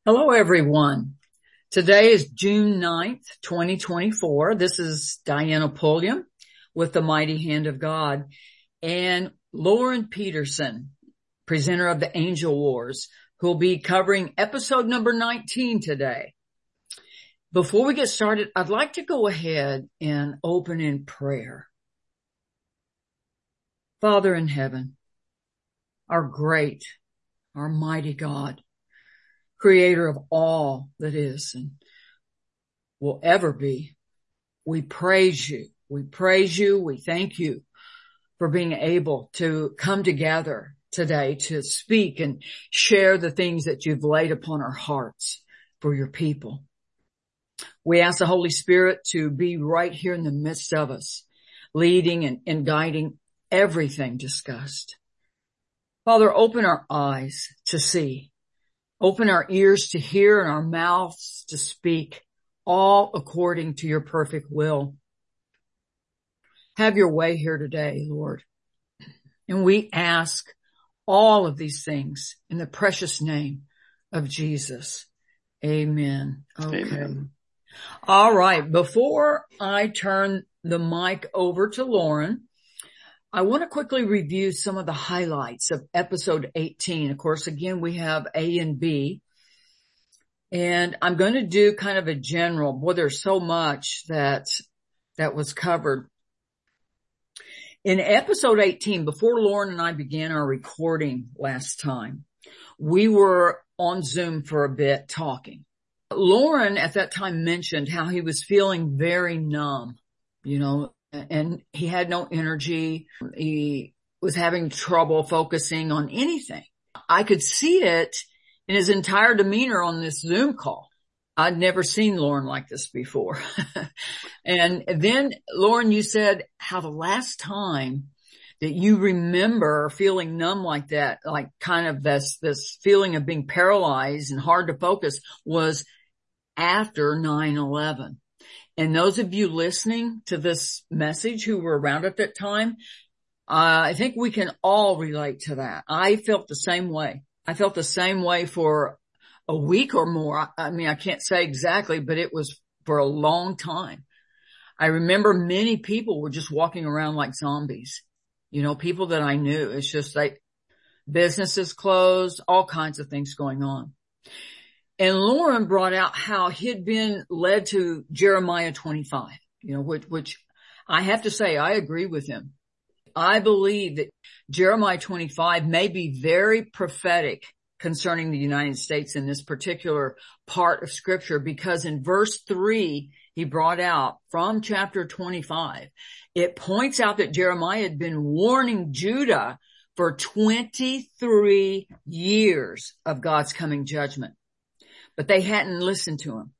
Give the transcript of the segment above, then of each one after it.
Hello, everyone. Today is June 9th, 2024. This is Diana Pulliam with the Mighty Hand of God and Lauren Peterson, presenter of the Angel Wars, who will be covering episode number 19 today. Before we get started, I'd like to go ahead and open in prayer. Father in heaven, our great, our mighty God, Creator of all that is and will ever be. We praise you. We praise you. We thank you for being able to come together today to speak and share the things that you've laid upon our hearts for your people. We ask the Holy Spirit to be right here in the midst of us, leading and guiding everything discussed. Father, open our eyes to see. Open our ears to hear and our mouths to speak, all according to your perfect will. Have your way here today, Lord. And we ask all of these things in the precious name of Jesus. Amen. Okay. Amen. All right. Before I turn the mic over to Lauren, I want to quickly review some of the highlights of episode 18. Of course, again, we have A and B. And I'm going to do kind of a general. Boy, there's so much that was covered. In episode 18, before Lauren and I began our recording last time, we were on Zoom for a bit talking. Lauren at that time mentioned how he was feeling very numb, and he had no energy. He was having trouble focusing on anything. I could see it in his entire demeanor on this Zoom call. I'd never seen Lauren like this before. And then, Lauren, you said how the last time that you remember feeling numb like that, like kind of this feeling of being paralyzed and hard to focus, was after 9/11. And those of you listening to this message who were around at that time, I think we can all relate to that. I felt the same way. I felt the same way for a week or more. I mean, I can't say exactly, but it was for a long time. I remember many people were just walking around like zombies. People that I knew. It's just like businesses closed, all kinds of things going on. And Lauren brought out how he'd been led to Jeremiah 25, which I have to say, I agree with him. I believe that Jeremiah 25 may be very prophetic concerning the United States in this particular part of scripture, because in verse 3, he brought out from chapter 25, it points out that Jeremiah had been warning Judah for 23 years of God's coming judgment. But they hadn't listened to him.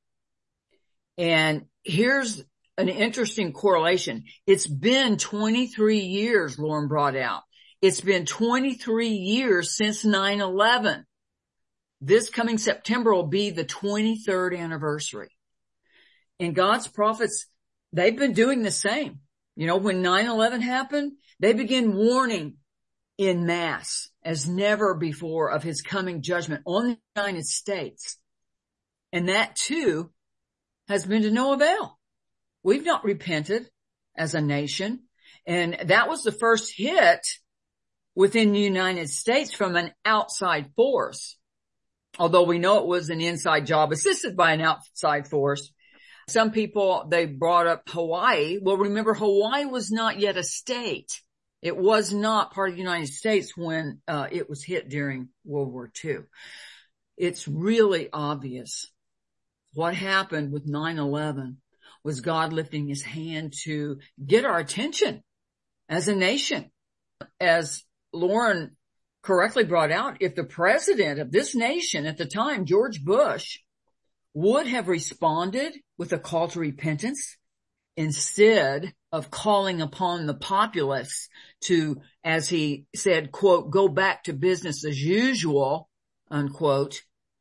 And here's an interesting correlation. It's been 23 years, Lauren brought out. It's been 23 years since 9/11. This coming September will be the 23rd anniversary. And God's prophets, they've been doing the same. When 9/11 happened, they began warning in mass as never before of his coming judgment on the United States. And that too has been to no avail. We've not repented as a nation. And that was the first hit within the United States from an outside force. Although we know it was an inside job assisted by an outside force. Some people, they brought up Hawaii. Well, remember, Hawaii was not yet a state. It was not part of the United States when it was hit during World War II. It's really obvious. What happened with 9/11 was God lifting his hand to get our attention as a nation. As Lauren correctly brought out, if the president of this nation at the time, George Bush, would have responded with a call to repentance instead of calling upon the populace to, as he said, quote, go back to business as usual, unquote,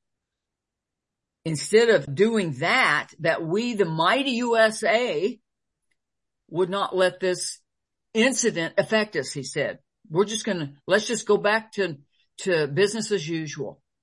instead of doing that we, the mighty USA, would not let this incident affect us, he said. Let's just go back to business as usual.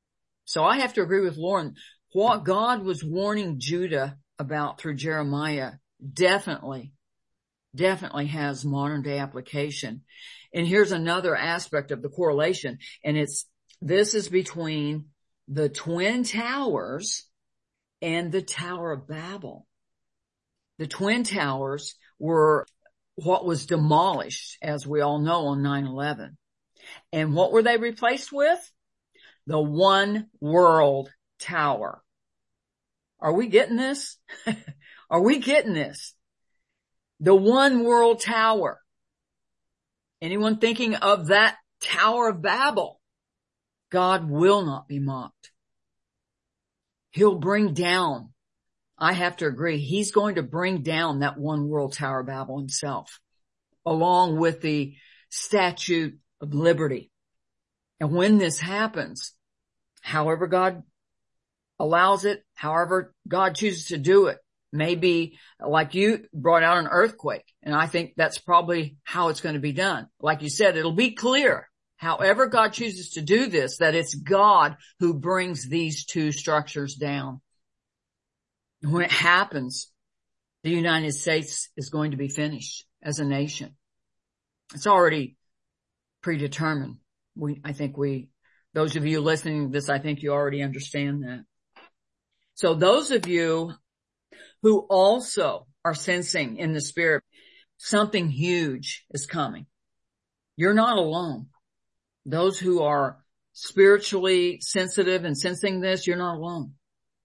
So I have to agree with Lauren. What God was warning Judah about through Jeremiah definitely has modern day application. And here's another aspect of the correlation. And this is between the Twin Towers and the Tower of Babel. The Twin Towers were what was demolished, as we all know, on 9/11. And what were they replaced with? The One World Tower. Are we getting this? Are we getting this? The One World Tower. Anyone thinking of that Tower of Babel? God will not be mocked. He'll bring down, I have to agree, he's going to bring down that One World Tower of Babel himself, along with the Statue of Liberty. And when this happens, however God allows it, however God chooses to do it, maybe like you brought out an earthquake. And I think that's probably how it's going to be done. Like you said, it'll be clear, however God chooses to do this, that it's God who brings these two structures down. And when it happens, the United States is going to be finished as a nation. It's already predetermined. Those of you listening to this, I think you already understand that. So those of you who also are sensing in the spirit, something huge is coming. You're not alone. Those who are spiritually sensitive and sensing this, you're not alone.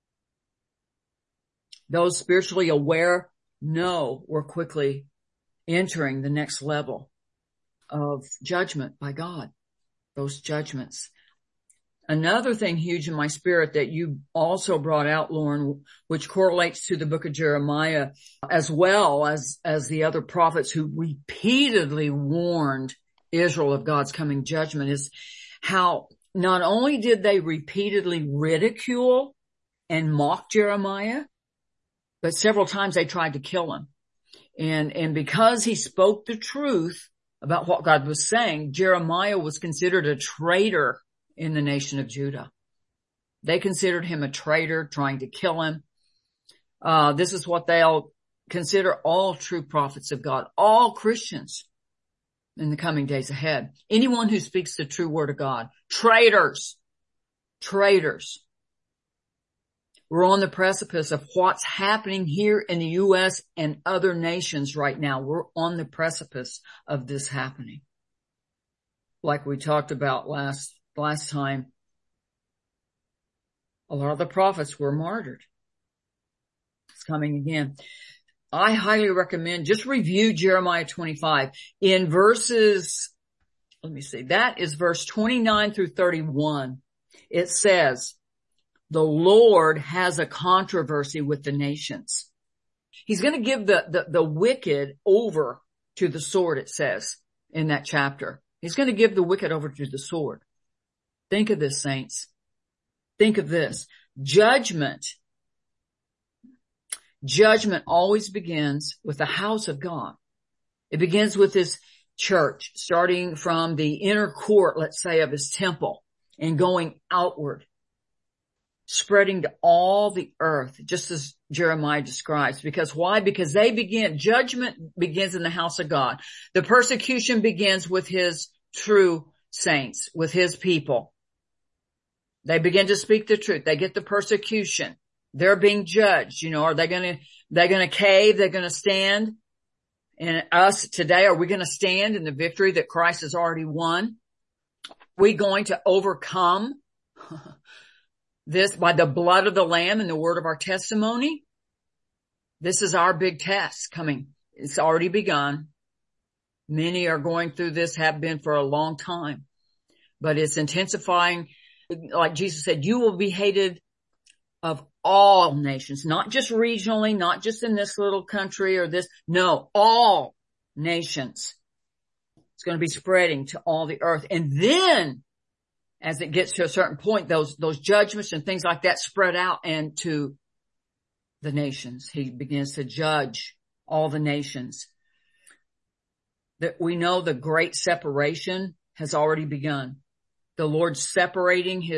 Those spiritually aware know we're quickly entering the next level of judgment by God. Those judgments. Another thing huge in my spirit that you also brought out, Lauren, which correlates to the book of Jeremiah, as well as the other prophets who repeatedly warned Israel of God's coming judgment, is how not only did they repeatedly ridicule and mock Jeremiah, but several times they tried to kill him. And because he spoke the truth about what God was saying, Jeremiah was considered a traitor in the nation of Judah. They considered him a traitor, trying to kill him. This is what they'll consider all true prophets of God, all Christians in the coming days ahead. Anyone who speaks the true word of God, traitors. We're on the precipice of what's happening here in the U.S. and other nations right now. We're on the precipice of this happening. Like we talked about last time, a lot of the prophets were martyred. It's coming again. I highly recommend just review Jeremiah 25 in verses, that is verse 29 through 31. It says, the Lord has a controversy with the nations. He's going to give the wicked over to the sword, it says in that chapter. He's going to give the wicked over to the sword. Think of this, saints. Think of this. Judgment always begins with the house of God. It begins with his church, starting from the inner court, let's say, of his temple and going outward, spreading to all the earth, just as Jeremiah describes. Because why? Because judgment begins in the house of God. The persecution begins with his true saints, with his people. They begin to speak the truth. They get the persecution. They're being judged. Are they going to cave? They're going to stand. And us today, are we going to stand in the victory that Christ has already won? Are we going to overcome this by the blood of the Lamb and the word of our testimony? This is our big test coming. It's already begun. Many are going through this, have been for a long time, but it's intensifying. Like Jesus said, you will be hated of all nations, not just regionally, not just in this little country or this. No, all nations. It's going to be spreading to all the earth. And then as it gets to a certain point, those judgments and things like that spread out and to the nations. He begins to judge all the nations. That we know the great separation has already begun. The Lord separating his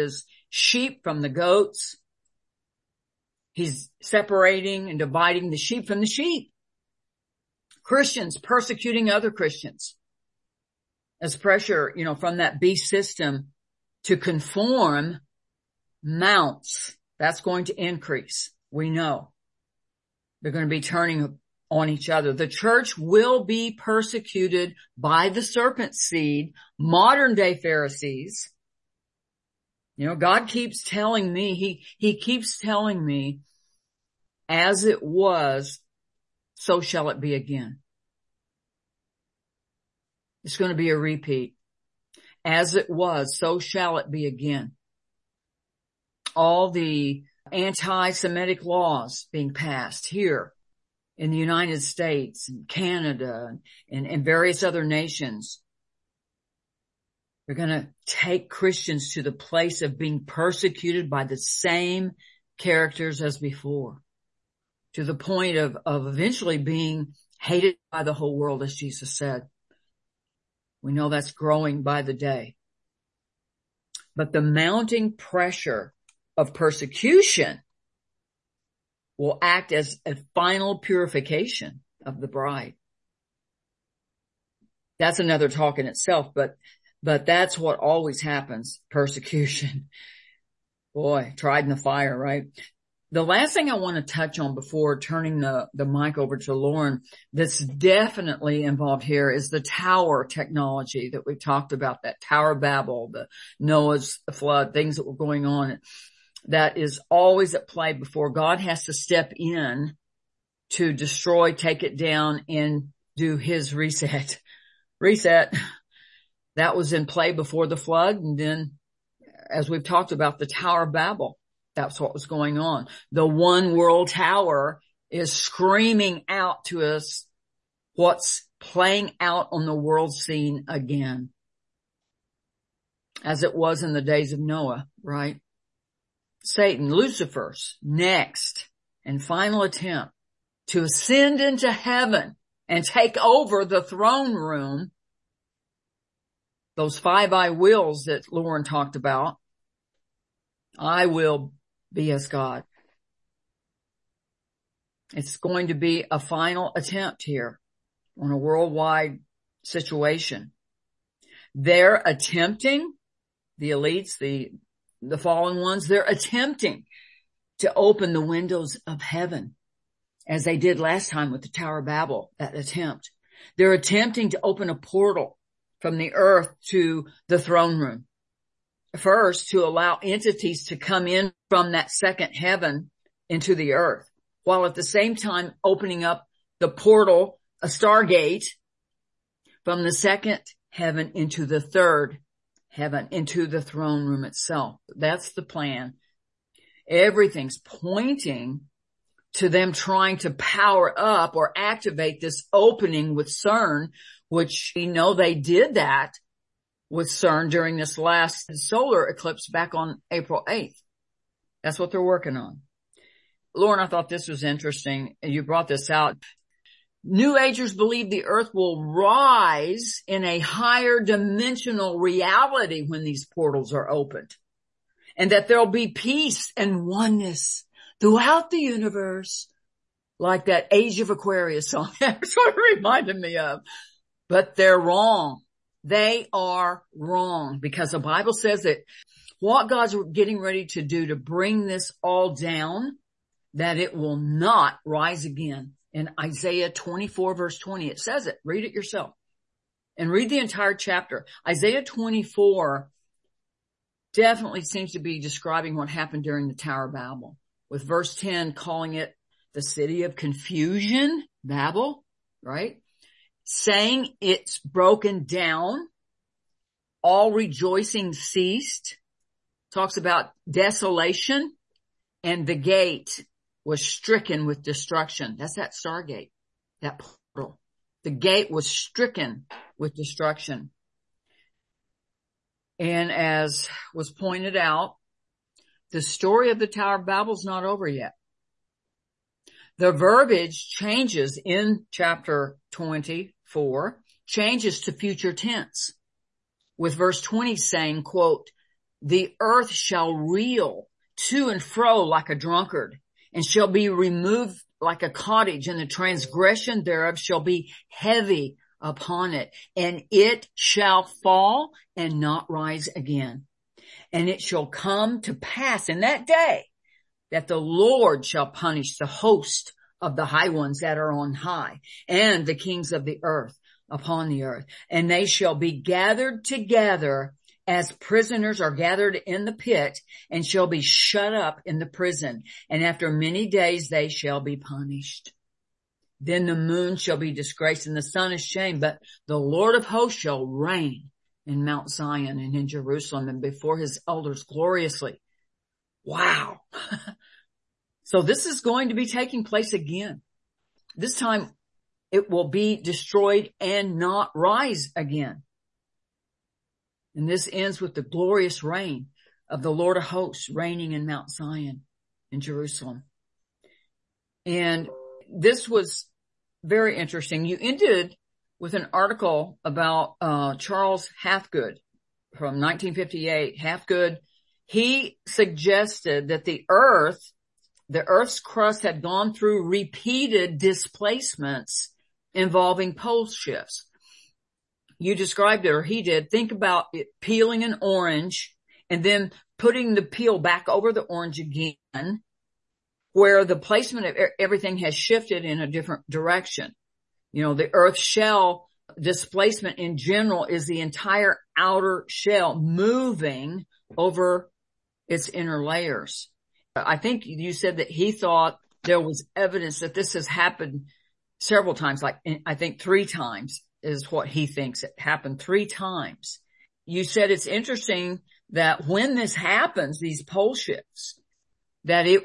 sheep from the goats. He's separating and dividing the sheep from the sheep. Christians persecuting other Christians. As pressure, from that beast system to conform mounts, that's going to increase. We know. They're going to be turning on each other. The church will be persecuted by the serpent seed, modern day Pharisees. God keeps telling me, he keeps telling me, as it was, so shall it be again. It's going to be a repeat. As it was, so shall it be again. All the anti-Semitic laws being passed here in the United States and Canada and various other nations. They're going to take Christians to the place of being persecuted by the same characters as before, to the point of eventually being hated by the whole world, as Jesus said. We know that's growing by the day. But the mounting pressure of persecution will act as a final purification of the bride. That's another talk in itself, but that's what always happens, persecution. Boy, tried in the fire, right? The last thing I want to touch on before turning the mic over to Lauren that's definitely involved here is the tower technology that we talked about, that Tower of Babel, the Noah's flood, things that were going on. That is always at play before God has to step in to destroy, take it down, and do his reset. That was in play before the flood. And then, as we've talked about, the Tower of Babel. That's what was going on. The one world tower is screaming out to us what's playing out on the world scene again. As it was in the days of Noah, right? Satan, Lucifer's next and final attempt to ascend into heaven and take over the throne room. Those 5 I wills that Lauren talked about. I will be as God. It's going to be a final attempt here on a worldwide situation. They're attempting, the elites, the fallen ones, they're attempting to open the windows of heaven as they did last time with the Tower of Babel, that attempt. They're attempting to open a portal from the earth to the throne room. First, to allow entities to come in from that second heaven into the earth, while at the same time opening up the portal, a stargate, from the second heaven into the third heaven, into the throne room itself. That's the plan. Everything's pointing to them trying to power up or activate this opening with CERN, which we know they did that with CERN during this last solar eclipse back on April 8th. That's what they're working on. Lauren, I thought this was interesting. You brought this out. New Agers believe the earth will rise in a higher dimensional reality when these portals are opened, and that there'll be peace and oneness throughout the universe, like that Age of Aquarius song. That's what it reminded me of. But they're wrong. They are wrong, because the Bible says that what God's getting ready to do to bring this all down, that it will not rise again. In Isaiah 24 verse 20, it says it. Read it yourself and read the entire chapter. Isaiah 24 definitely seems to be describing what happened during the Tower of Babel, with verse 10 calling it the city of confusion, Babel, right? Saying it's broken down, all rejoicing ceased, talks about desolation, and the gate was stricken with destruction. That's that stargate, that portal. The gate was stricken with destruction. And as was pointed out, the story of the Tower of Babel is not over yet. The verbiage changes in chapter 24, changes to future tense, with verse 20 saying, quote, the earth shall reel to and fro like a drunkard, and shall be removed like a cottage, and the transgression thereof shall be heavy upon it, and it shall fall and not rise again. And it shall come to pass in that day that the Lord shall punish the host of the high ones that are on high, and the kings of the earth upon the earth. And they shall be gathered together as prisoners are gathered in the pit, and shall be shut up in the prison. And after many days they shall be punished. Then the moon shall be disgraced and the sun ashamed, but the Lord of hosts shall reign in Mount Zion and in Jerusalem and before his elders gloriously. Wow. So this is going to be taking place again. This time it will be destroyed and not rise again. And this ends with the glorious reign of the Lord of hosts reigning in Mount Zion in Jerusalem. And this was very interesting. You ended with an article about Charles Hathgood from 1958. Hathgood, he suggested that the Earth's crust had gone through repeated displacements involving pole shifts. You described it, or he did. Think about it, peeling an orange and then putting the peel back over the orange again, where the placement of everything has shifted in a different direction. You know, the Earth's shell displacement in general is the entire outer shell moving over its inner layers. I think you said that he thought there was evidence that this has happened several times, like I think 3 times is what he thinks it happened 3 times. You said it's interesting that when this happens, these pole shifts, that it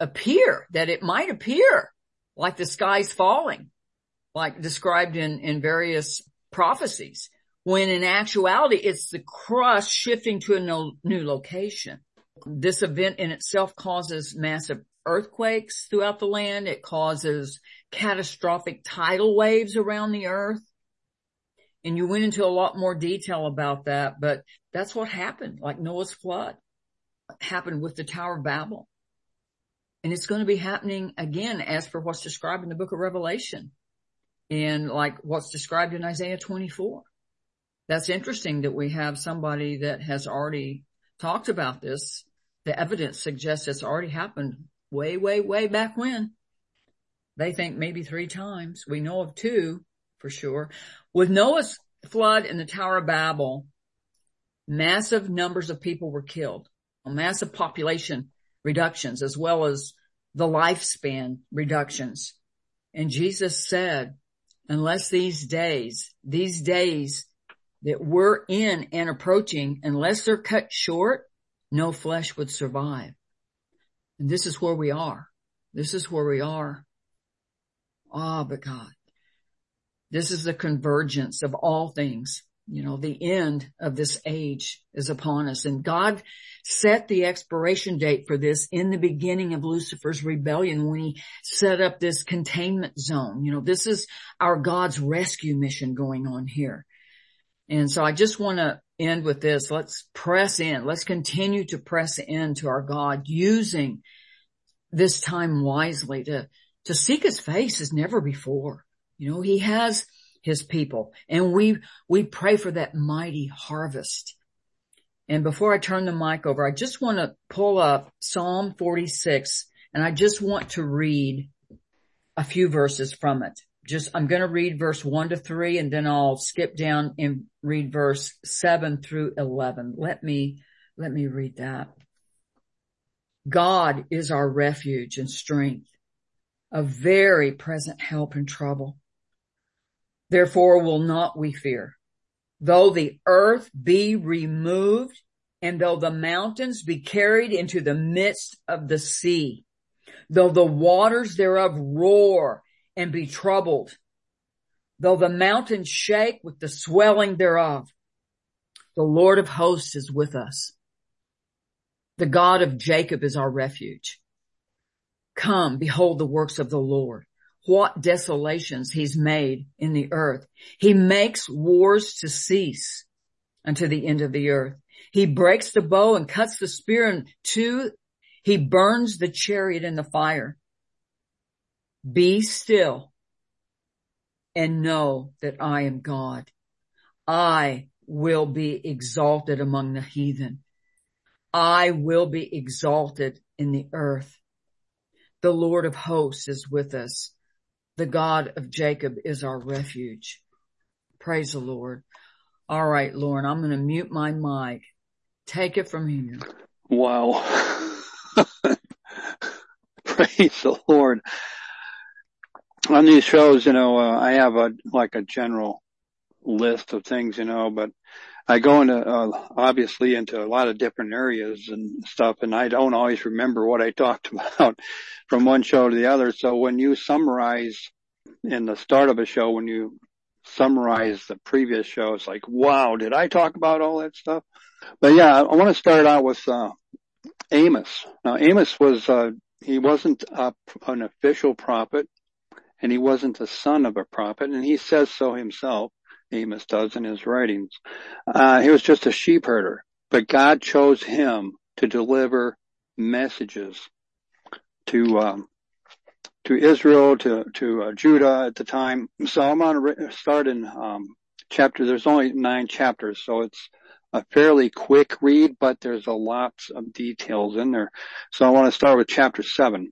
might appear like the sky's falling, like described in various prophecies, when in actuality it's the crust shifting to a new location. This event in itself causes massive earthquakes throughout the land. It causes catastrophic tidal waves around the earth. And you went into a lot more detail about that, but that's what happened, like Noah's flood. What happened with the Tower of Babel. And it's going to be happening again as per what's described in the book of Revelation and like what's described in Isaiah 24. That's interesting that we have somebody that has already talked about this. The evidence suggests it's already happened way, way, way back when. They think maybe 3 times. We know of 2 for sure. With Noah's flood and the Tower of Babel, massive numbers of people were killed, massive population reductions, as well as the lifespan reductions. And Jesus said, unless these days that we're in and approaching, unless they're cut short, no flesh would survive. And this is where we are. This is where we are. But God, this is the convergence of all things. You know, the end of this age is upon us. And God set the expiration date for this in the beginning of Lucifer's rebellion when he set up this containment zone. You know, this is our God's rescue mission going on here. And so I just want to end with this. Let's press in. Let's continue to press into our God, using this time wisely to seek his face as never before. You know, he has his people, and we pray for that mighty harvest. And before I turn the mic over, I just want to pull up Psalm 46, and I just want to read a few verses from it. I'm going to read verse 1 to 3, and then I'll skip down and read verse 7 through 11. Let me read that. God is our refuge and strength, a very present help in trouble. Therefore will not we fear, though the earth be removed, and though the mountains be carried into the midst of the sea, though the waters thereof roar and be troubled, though the mountains shake with the swelling thereof. The Lord of hosts is with us. The God of Jacob is our refuge. Come, behold the works of the Lord. What desolations he's made in the earth. He makes wars to cease unto the end of the earth. He breaks the bow and cuts the spear in two. He burns the chariot in the fire. Be still and know that I am God. I will be exalted among the heathen. I will be exalted in the earth. The Lord of hosts is with us. The God of Jacob is our refuge. Praise the Lord. All right, Lauren, I'm going to mute my mic. Take it from here. Wow. Praise the Lord. On these shows, I have a general list of things, but I go into, obviously into a lot of different areas and stuff, and I don't always remember what I talked about from one show to the other. So when you summarize in the start of a show, when you summarize the previous show, it's like, wow, did I talk about all that stuff? But yeah, I want to start out with, Amos. Now, Amos was, he wasn't an official prophet, and he wasn't the son of a prophet, and he says so himself. Amos does in his writings. He was just a sheep herder, but God chose him to deliver messages to Israel, to Judah at the time. So I'm going to start in chapter. There's only 9 chapters, so it's a fairly quick read, but there's a lot of details in there. So I want to start with chapter 7,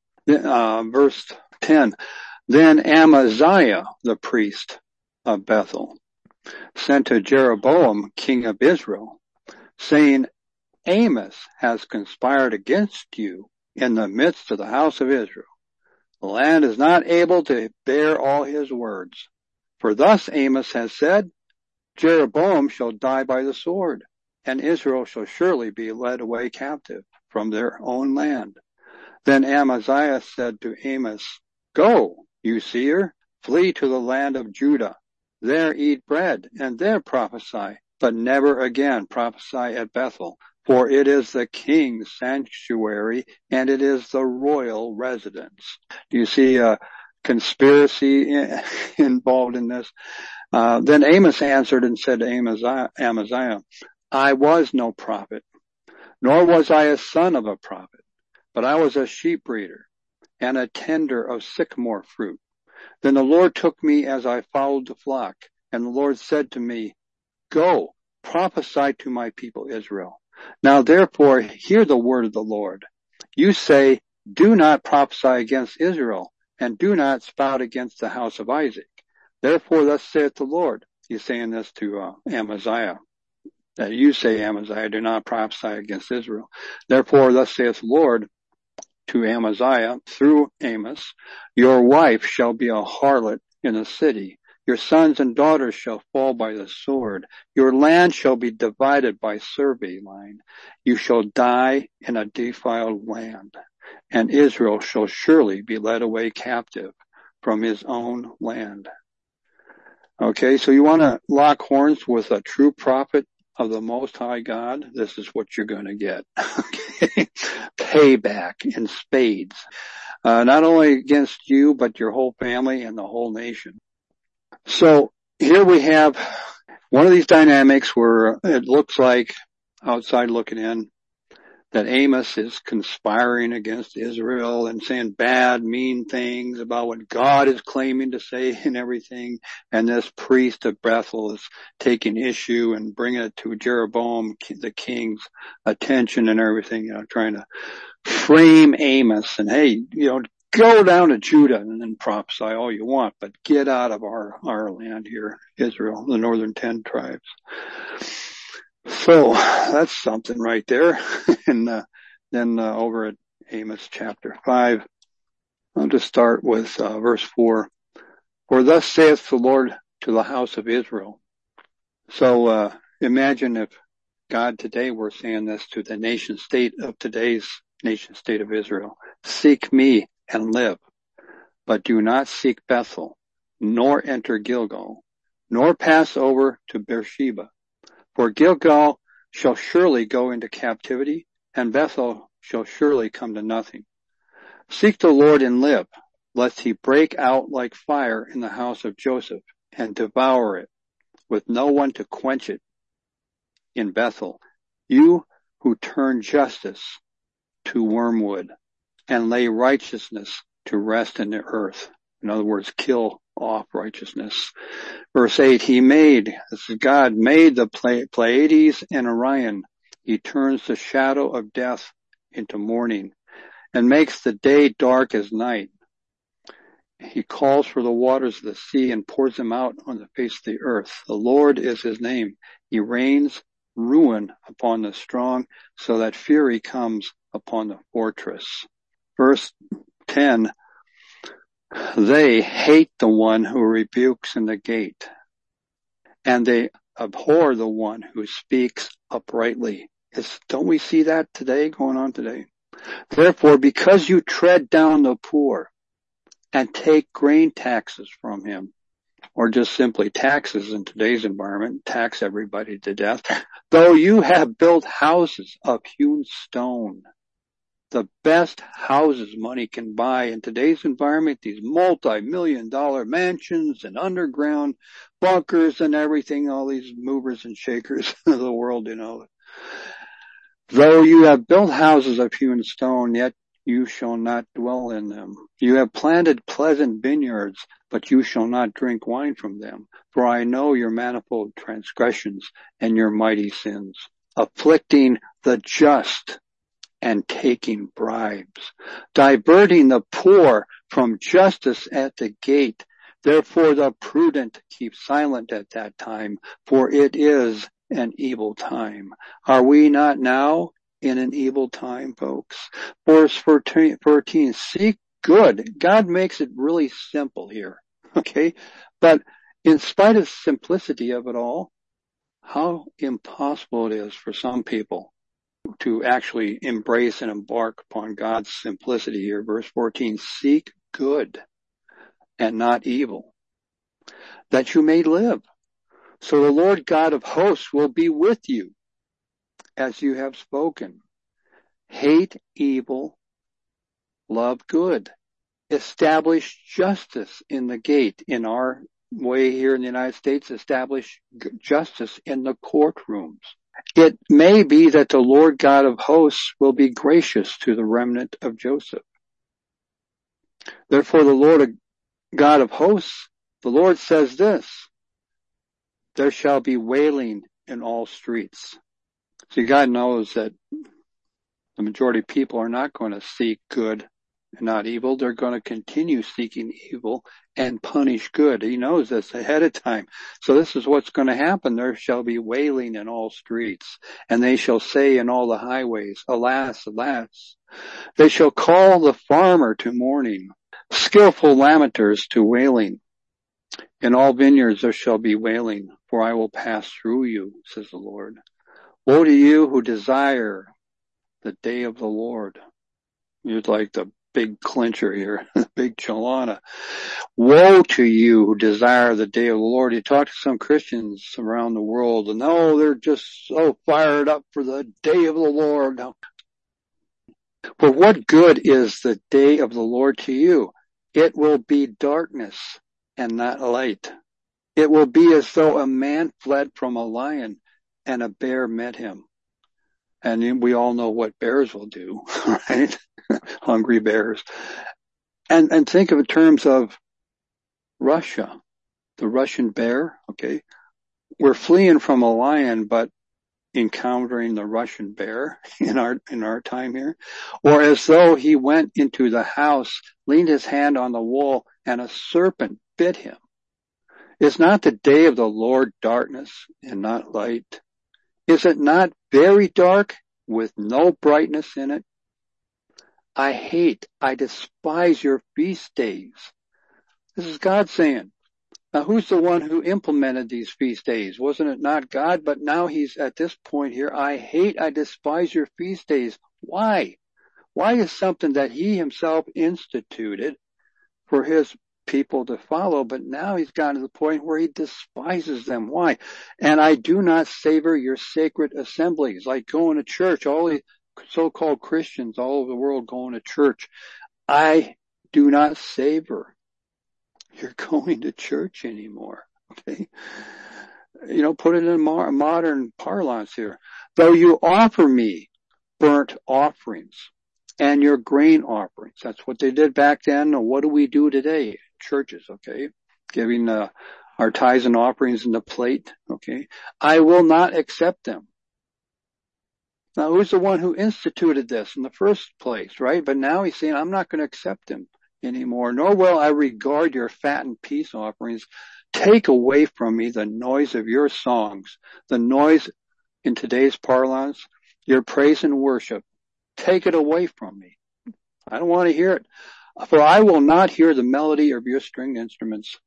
verse 10. Then Amaziah, the priest of Bethel, sent to Jeroboam, king of Israel, saying, Amos has conspired against you in the midst of the house of Israel. The land is not able to bear all his words. For thus Amos has said, Jeroboam shall die by the sword, and Israel shall surely be led away captive from their own land. Then Amaziah said to Amos, Go, you seer, flee to the land of Judah. There eat bread, and there prophesy, but never again prophesy at Bethel, for it is the king's sanctuary, and it is the royal residence. Do you see a conspiracy involved in this? Then Amos answered and said to Amaziah, I was no prophet, nor was I a son of a prophet, but I was a sheep breeder and a tender of sycamore fruit. Then the Lord took me as I followed the flock, and the Lord said to me, Go, prophesy to my people Israel. Now therefore hear the word of the Lord. You say, Do not prophesy against Israel, and do not spout against the house of Isaac. Therefore thus saith the Lord. He's saying this to Amaziah. That you say, Amaziah, do not prophesy against Israel. Therefore thus saith the Lord to Amaziah through Amos, Your wife shall be a harlot in the city. Your sons and daughters shall fall by the sword. Your land shall be divided by survey line. You shall die in a defiled land, and Israel shall surely be led away captive from his own land. Okay, so you want to lock horns with a true prophet of the Most High God? This is what you're going to get. Okay, payback in spades. Not only against you, but your whole family and the whole nation. So here we have one of these dynamics where it looks like, outside looking in, that Amos is conspiring against Israel and saying bad, mean things about what God is claiming to say and everything. And this priest of Bethel is taking issue and bringing it to Jeroboam, the king's attention and everything, trying to frame Amos and, hey, go down to Judah and then prophesy all you want, but get out of our land here, Israel, the northern 10 tribes. So that's something right there. And then over at Amos chapter 5, I'll just start with verse 4. For thus saith the Lord to the house of Israel. So imagine if God today were saying this to the nation state of today's nation state of Israel. Seek me and live, but do not seek Bethel, nor enter Gilgal, nor pass over to Beersheba. For Gilgal shall surely go into captivity, and Bethel shall surely come to nothing. Seek the Lord and live, lest he break out like fire in the house of Joseph, and devour it, with no one to quench it in Bethel, You who turn justice to wormwood and lay righteousness to rest in the earth. In other words, kill off righteousness. Verse 8, this is God, made the Pleiades and Orion. He turns the shadow of death into morning and makes the day dark as night. He calls for the waters of the sea and pours them out on the face of the earth. The Lord is his name. He rains ruin upon the strong so that fury comes upon the fortress. Verse 10, they hate the one who rebukes in the gate, and they abhor the one who speaks uprightly. Don't we see that today, going on today? Therefore, because you tread down the poor and take grain taxes from him, or just simply taxes in today's environment, tax everybody to death, though you have built houses of hewn stone, the best houses money can buy in today's environment, these multi-million-dollar mansions and underground bunkers and everything, all these movers and shakers of the world, Though you have built houses of hewn stone, yet you shall not dwell in them. You have planted pleasant vineyards, but you shall not drink wine from them. For I know your manifold transgressions and your mighty sins, afflicting the just and taking bribes, diverting the poor from justice at the gate. Therefore the prudent keep silent at that time, for it is an evil time. Are we not now in an evil time, folks? Verse 14, seek good. God makes it really simple here, okay? But in spite of the simplicity of it all, how impossible it is for some people to actually embrace and embark upon God's simplicity here. Verse 14, seek good and not evil, that you may live. So the Lord God of hosts will be with you, as you have spoken. Hate evil, love good. Establish justice in the gate. In our way here in the United States, establish justice in the courtrooms. It may be that the Lord God of hosts will be gracious to the remnant of Joseph. Therefore the Lord God of hosts, the Lord says this, there shall be wailing in all streets. See, God knows that the majority of people are not going to seek good and not evil. They're going to continue seeking evil and punish good. He knows this ahead of time. So this is what's going to happen. There shall be wailing in all streets, and they shall say in all the highways, alas, alas. They shall call the farmer to mourning, skillful lamenters to wailing. In all vineyards there shall be wailing, for I will pass through you, says the Lord. Woe to you who desire the day of the Lord. You're like the big clincher here, the big chalana. Woe to you who desire the day of the Lord. You talk to some Christians around the world, and they're just so fired up for the day of the Lord. For what good is the day of the Lord to you? It will be darkness and not light. It will be as though a man fled from a lion and a bear met him. And we all know what bears will do, right? Hungry bears. And think of it in terms of Russia, the Russian bear, okay? We're fleeing from a lion, but encountering the Russian bear in our time here. Or as though he went into the house, leaned his hand on the wall, and a serpent bit him. Is not the day of the Lord darkness and not light? Is it not very dark with no brightness in it? I despise your feast days. This is God saying. Now who's the one who implemented these feast days? Wasn't it not God? But now he's at this point here. I despise your feast days. Why? Why is something that he himself instituted for his people to follow, but now he's gotten to the point where he despises them. Why? And I do not savor your sacred assemblies, like going to church. All the so-called Christians all over the world going to church. I do not savor your going to church anymore. Okay. put it in modern parlance here. Though you offer me burnt offerings and your grain offerings. That's what they did back then. What do we do today? Churches, okay? Giving our tithes and offerings in the plate, okay? I will not accept them. Now, who's the one who instituted this in the first place, right? But now he's saying, I'm not going to accept them anymore, nor will I regard your fat and peace offerings. Take away from me the noise of your songs, the noise in today's parlance, your praise and worship. Take it away from me. I don't want to hear it. For I will not hear the melody of your stringed instruments.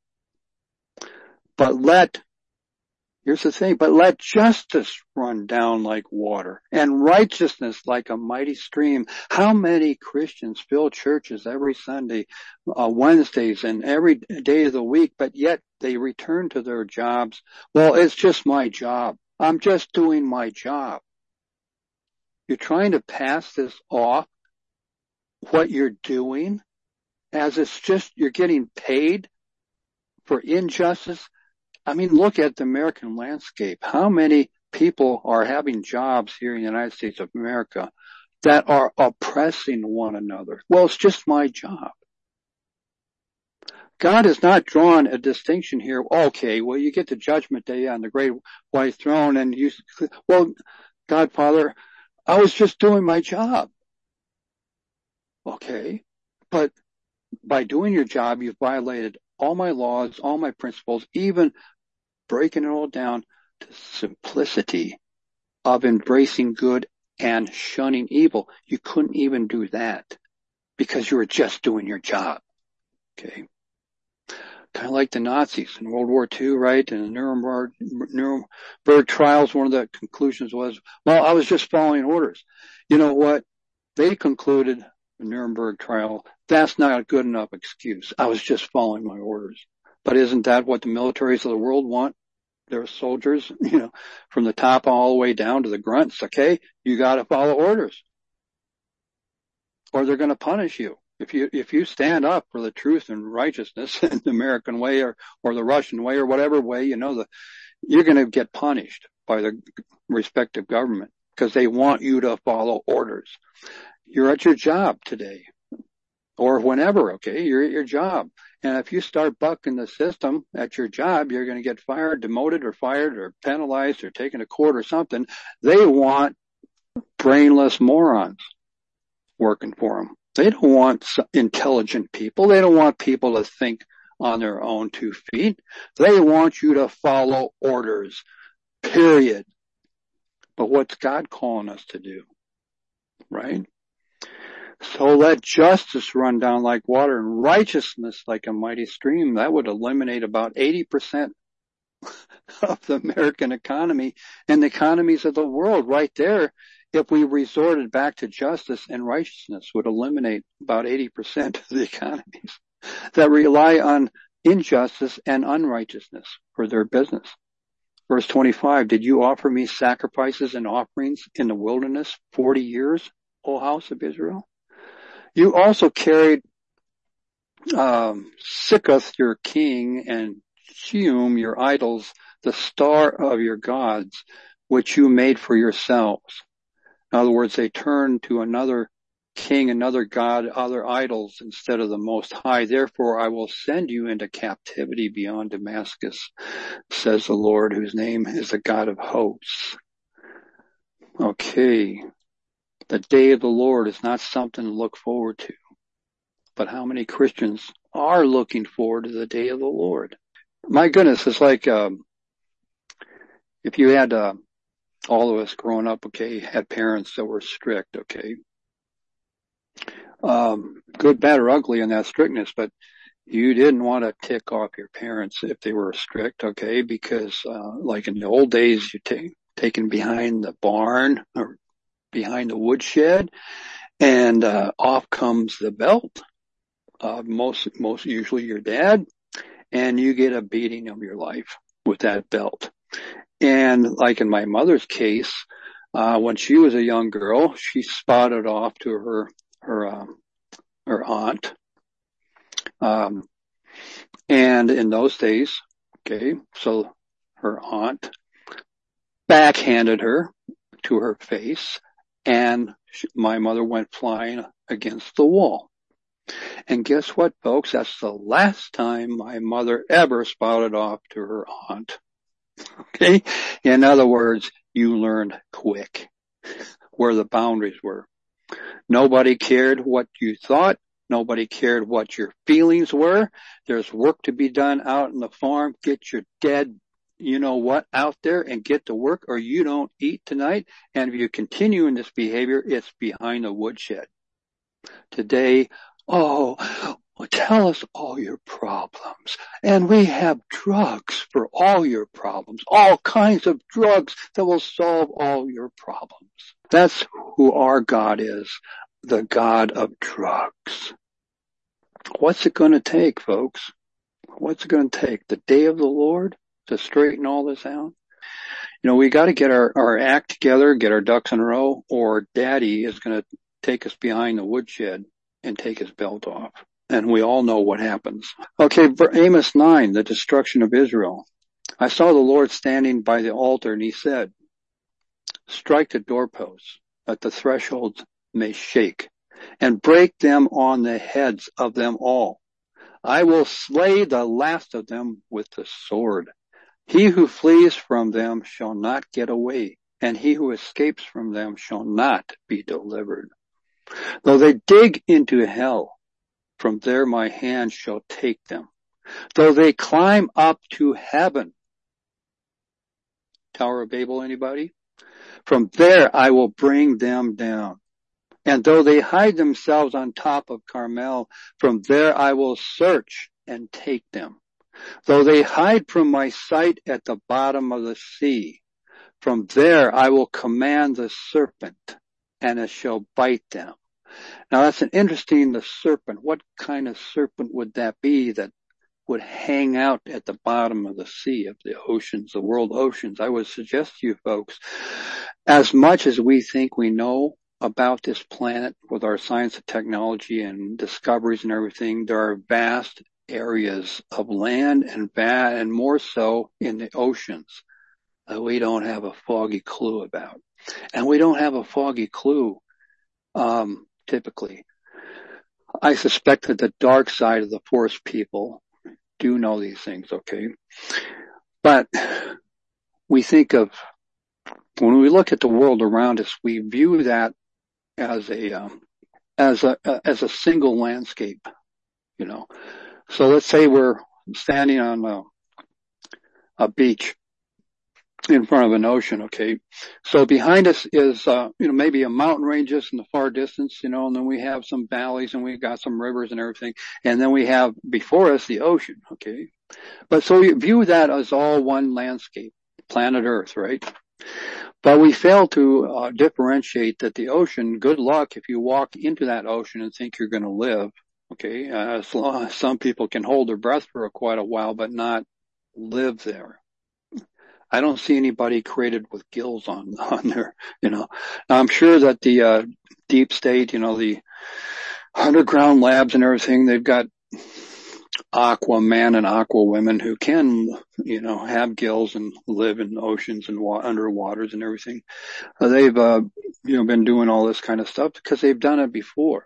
Here's the thing, but let justice run down like water and righteousness like a mighty stream. How many Christians fill churches every Sunday, Wednesdays, and every day of the week, but yet they return to their jobs? Well, it's just my job. I'm just doing my job. You're trying to pass this off, what you're doing, as it's just you're getting paid for injustice. I mean, look at the American landscape. How many people are having jobs here in the United States of America that are oppressing one another? Well, it's just my job. God has not drawn a distinction here. Okay, well, you get to Judgment Day on the great white throne and God, Father, I was just doing my job. Okay, but by doing your job, you've violated all my laws, all my principles, even breaking it all down to simplicity of embracing good and shunning evil. You couldn't even do that because you were just doing your job. Okay. Kind of like the Nazis in World War II, right? And the Nuremberg trials, one of the conclusions was, well, I was just following orders. You know what? They concluded the Nuremberg trial, that's not a good enough excuse. I was just following my orders. But isn't that what the militaries of the world want? Their soldiers, from the top all the way down to the grunts, okay? You gotta follow orders. Or they're gonna punish you. If you stand up for the truth and righteousness in the American way or the Russian way or whatever way, you're gonna get punished by the respective government because they want you to follow orders. You're at your job today or whenever, okay? You're at your job. And if you start bucking the system at your job, you're going to get fired, demoted or fired or penalized or taken to court or something. They want brainless morons working for them. They don't want intelligent people. They don't want people to think on their own 2 feet. They want you to follow orders, period. But what's God calling us to do? Right? So let justice run down like water and righteousness like a mighty stream. That would eliminate about 80% of the American economy and the economies of the world right there. If we resorted back to justice and righteousness, would eliminate about 80% of the economies that rely on injustice and unrighteousness for their business. Verse 25, did you offer me sacrifices and offerings in the wilderness 40 years, O house of Israel? You also carried Sikkuth, your king, and Sheum, your idols, the star of your gods, which you made for yourselves. In other words, they turned to another king, another god, other idols instead of the Most High. Therefore, I will send you into captivity beyond Damascus, says the Lord, whose name is the God of hosts. Okay. The day of the Lord is not something to look forward to. But how many Christians are looking forward to the day of the Lord? My goodness, it's like if you had all of us growing up, okay, had parents that were strict, okay. Good, bad, or ugly in that strictness, but you didn't want to tick off your parents if they were strict, okay, because like in the old days, you taken behind the barn or behind the woodshed, and off comes the belt. Most usually your dad, and you get a beating of your life with that belt. And like in my mother's case, when she was a young girl, she spotted off to her aunt. And in those days, okay, so her aunt, backhanded her to her face, and my mother went flying against the wall. And guess what, folks? That's the last time my mother ever spouted off to her aunt. Okay? In other words, you learned quick where the boundaries were. Nobody cared what you thought. Nobody cared what your feelings were. There's work to be done out in the farm. Get your dead, you know what, out there and get to work, or you don't eat tonight. And if you continue in this behavior, it's behind the woodshed. Today, tell us all your problems. And we have drugs for all your problems. All kinds of drugs that will solve all your problems. That's who our God is. The God of drugs. What's it going to take, folks? What's it going to take? The day of the Lord to straighten all this out? You know, we got to get our act together, get our ducks in a row, or Daddy is going to take us behind the woodshed and take his belt off. And we all know what happens. Okay, Amos 9, the destruction of Israel. I saw the Lord standing by the altar, and he said, strike the doorposts, that the thresholds may shake, and break them on the heads of them all. I will slay the last of them with the sword. He who flees from them shall not get away, and he who escapes from them shall not be delivered. Though they dig into hell, from there my hand shall take them. Though they climb up to heaven. Tower of Babel, anybody? From there I will bring them down. And though they hide themselves on top of Carmel, from there I will search and take them. Though they hide from my sight at the bottom of the sea, from there I will command the serpent, and it shall bite them. Now that's an interesting, the serpent. What kind of serpent would that be that would hang out at the bottom of the sea, of the oceans, the world oceans? I would suggest to you folks, as much as we think we know about this planet with our science and technology and discoveries and everything, there are vast areas of land and more so in the oceans that we don't have a foggy clue about. And we don't have a foggy clue, typically. I suspect that the dark side of the Force people do know these things, okay? But we think of, when we look at the world around us, we view that as a single landscape, you know. So let's say we're standing on a beach in front of an ocean, okay? So behind us is, maybe a mountain ranges in the far distance, you know, and then we have some valleys and we've got some rivers and everything. And then we have before us the ocean, okay? But so we view that as all one landscape, planet Earth, right? But we fail to differentiate that the ocean, good luck if you walk into that ocean and think you're going to live, okay? Some people can hold their breath for quite a while, but not live there. I don't see anybody created with gills on there, you know. Now, I'm sure that the deep state, you know, the underground labs and everything, they've got Aquaman and Aqua women who can, you know, have gills and live in oceans and under waters and everything. They've, been doing all this kind of stuff because they've done it before.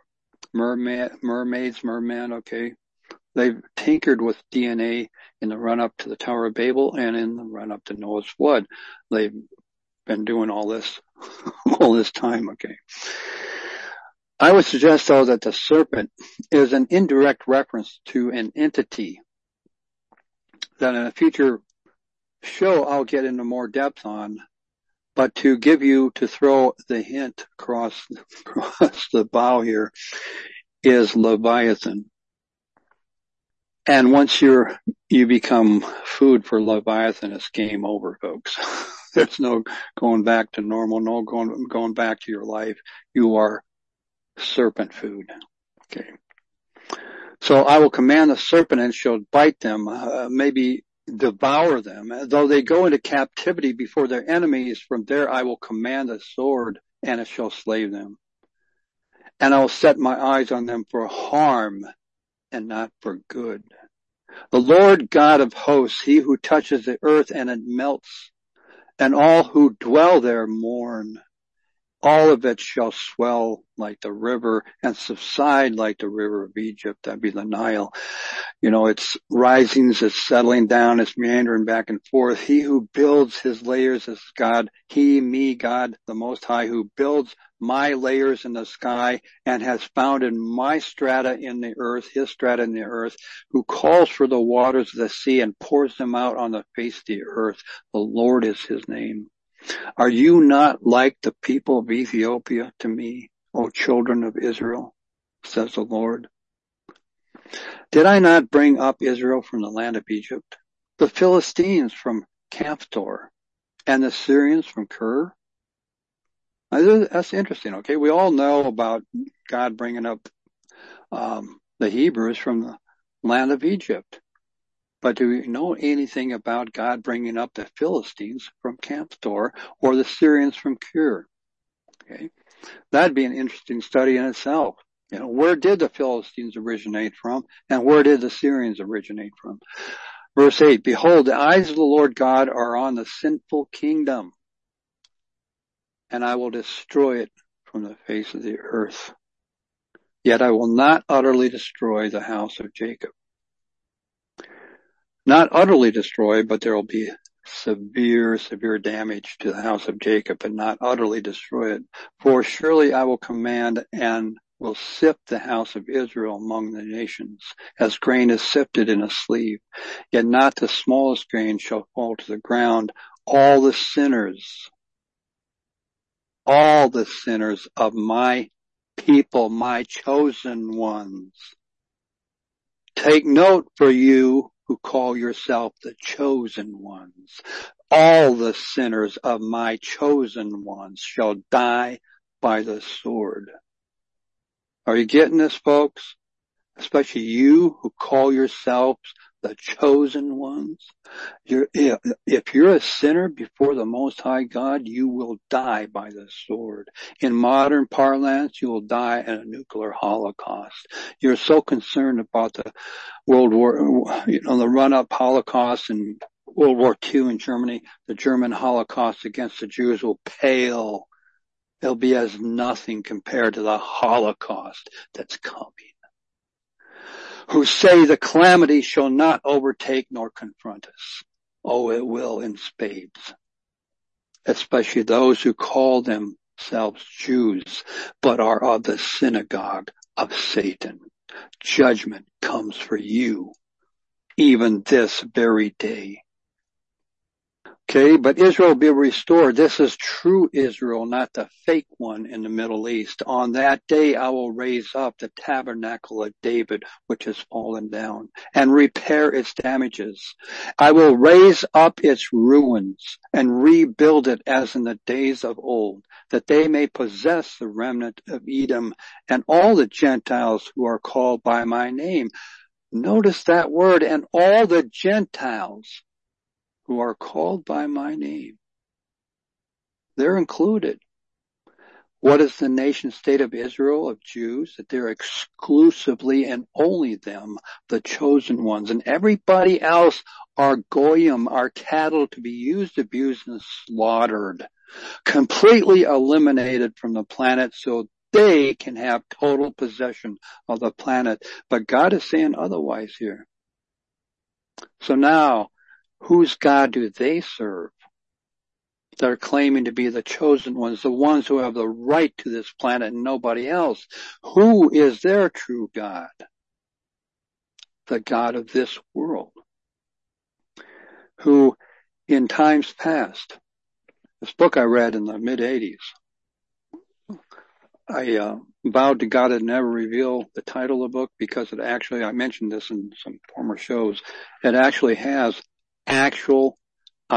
Mermen, okay. They've tinkered with DNA in the run up to the Tower of Babel and in the run up to Noah's flood. They've been doing all this time, okay. I would suggest, though, that the serpent is an indirect reference to an entity that in a future show I'll get into more depth on, but to throw the hint across the bow here is Leviathan. And once you become food for Leviathan, it's game over, folks. There's no going back to normal, no going back to your life. You are serpent food. Okay. So I will command the serpent and shall bite them, maybe devour them. Though they go into captivity before their enemies, from there I will command the sword and it shall slay them. And I will set my eyes on them for harm and not for good. The Lord God of hosts, he who touches the earth and it melts, and all who dwell there mourn. All of it shall swell like the river and subside like the river of Egypt. That'd be the Nile. It's risings, it's settling down, it's meandering back and forth. He who builds his layers is God. He, me, God, the Most High, who builds my layers in the sky and has founded my strata in the earth, his strata in the earth, who calls for the waters of the sea and pours them out on the face of the earth. The Lord is his name. Are you not like the people of Ethiopia to me, O children of Israel, says the Lord? Did I not bring up Israel from the land of Egypt, the Philistines from Caphtor, and the Syrians from Kir? That's interesting, okay? We all know about God bringing up the Hebrews from the land of Egypt. But do we know anything about God bringing up the Philistines from Caphtor or the Syrians from Kir? Okay. That'd be an interesting study in itself. Where did the Philistines originate from and where did the Syrians originate from? Verse 8, behold, the eyes of the Lord God are on the sinful kingdom, and I will destroy it from the face of the earth. Yet I will not utterly destroy the house of Jacob. Not utterly destroy, but there will be severe damage to the house of Jacob, and not utterly destroy it. For surely I will command and will sift the house of Israel among the nations, as grain is sifted in a sleeve. Yet not the smallest grain shall fall to the ground. All the sinners of my people, my chosen ones. Take note for you who call yourself the chosen ones. All the sinners of my chosen ones shall die by the sword. Are you getting this, folks? Especially you who call yourselves the chosen ones. If you're a sinner before the Most High God, you will die by the sword. In modern parlance, you will die in a nuclear holocaust. You're so concerned about the the run-up Holocaust and World War II in Germany. The German Holocaust against the Jews will pale. It'll be as nothing compared to the Holocaust that's coming. Who say the calamity shall not overtake nor confront us. Oh, it will in spades. Especially those who call themselves Jews, but are of the synagogue of Satan. Judgment comes for you, even this very day. Okay, but Israel will be restored. This is true Israel, not the fake one in the Middle East. On that day I will raise up the tabernacle of David, which has fallen down, and repair its damages. I will raise up its ruins and rebuild it as in the days of old, that they may possess the remnant of Edom and all the Gentiles who are called by my name. Notice that word, and all the Gentiles who are called by my name. They're included. What is the nation state of Israel, of Jews? That they're exclusively and only them, the chosen ones. And everybody else are goyim, are cattle to be used, abused, and slaughtered. Completely eliminated from the planet so they can have total possession of the planet. But God is saying otherwise here. So now, whose God do they serve? They're claiming to be the chosen ones, the ones who have the right to this planet and nobody else. Who is their true God? The God of this world. Who, in times past, this book I read in the mid-'80s, I vowed to God I'd never reveal the title of the book because it actually, I mentioned this in some former shows, it actually has actual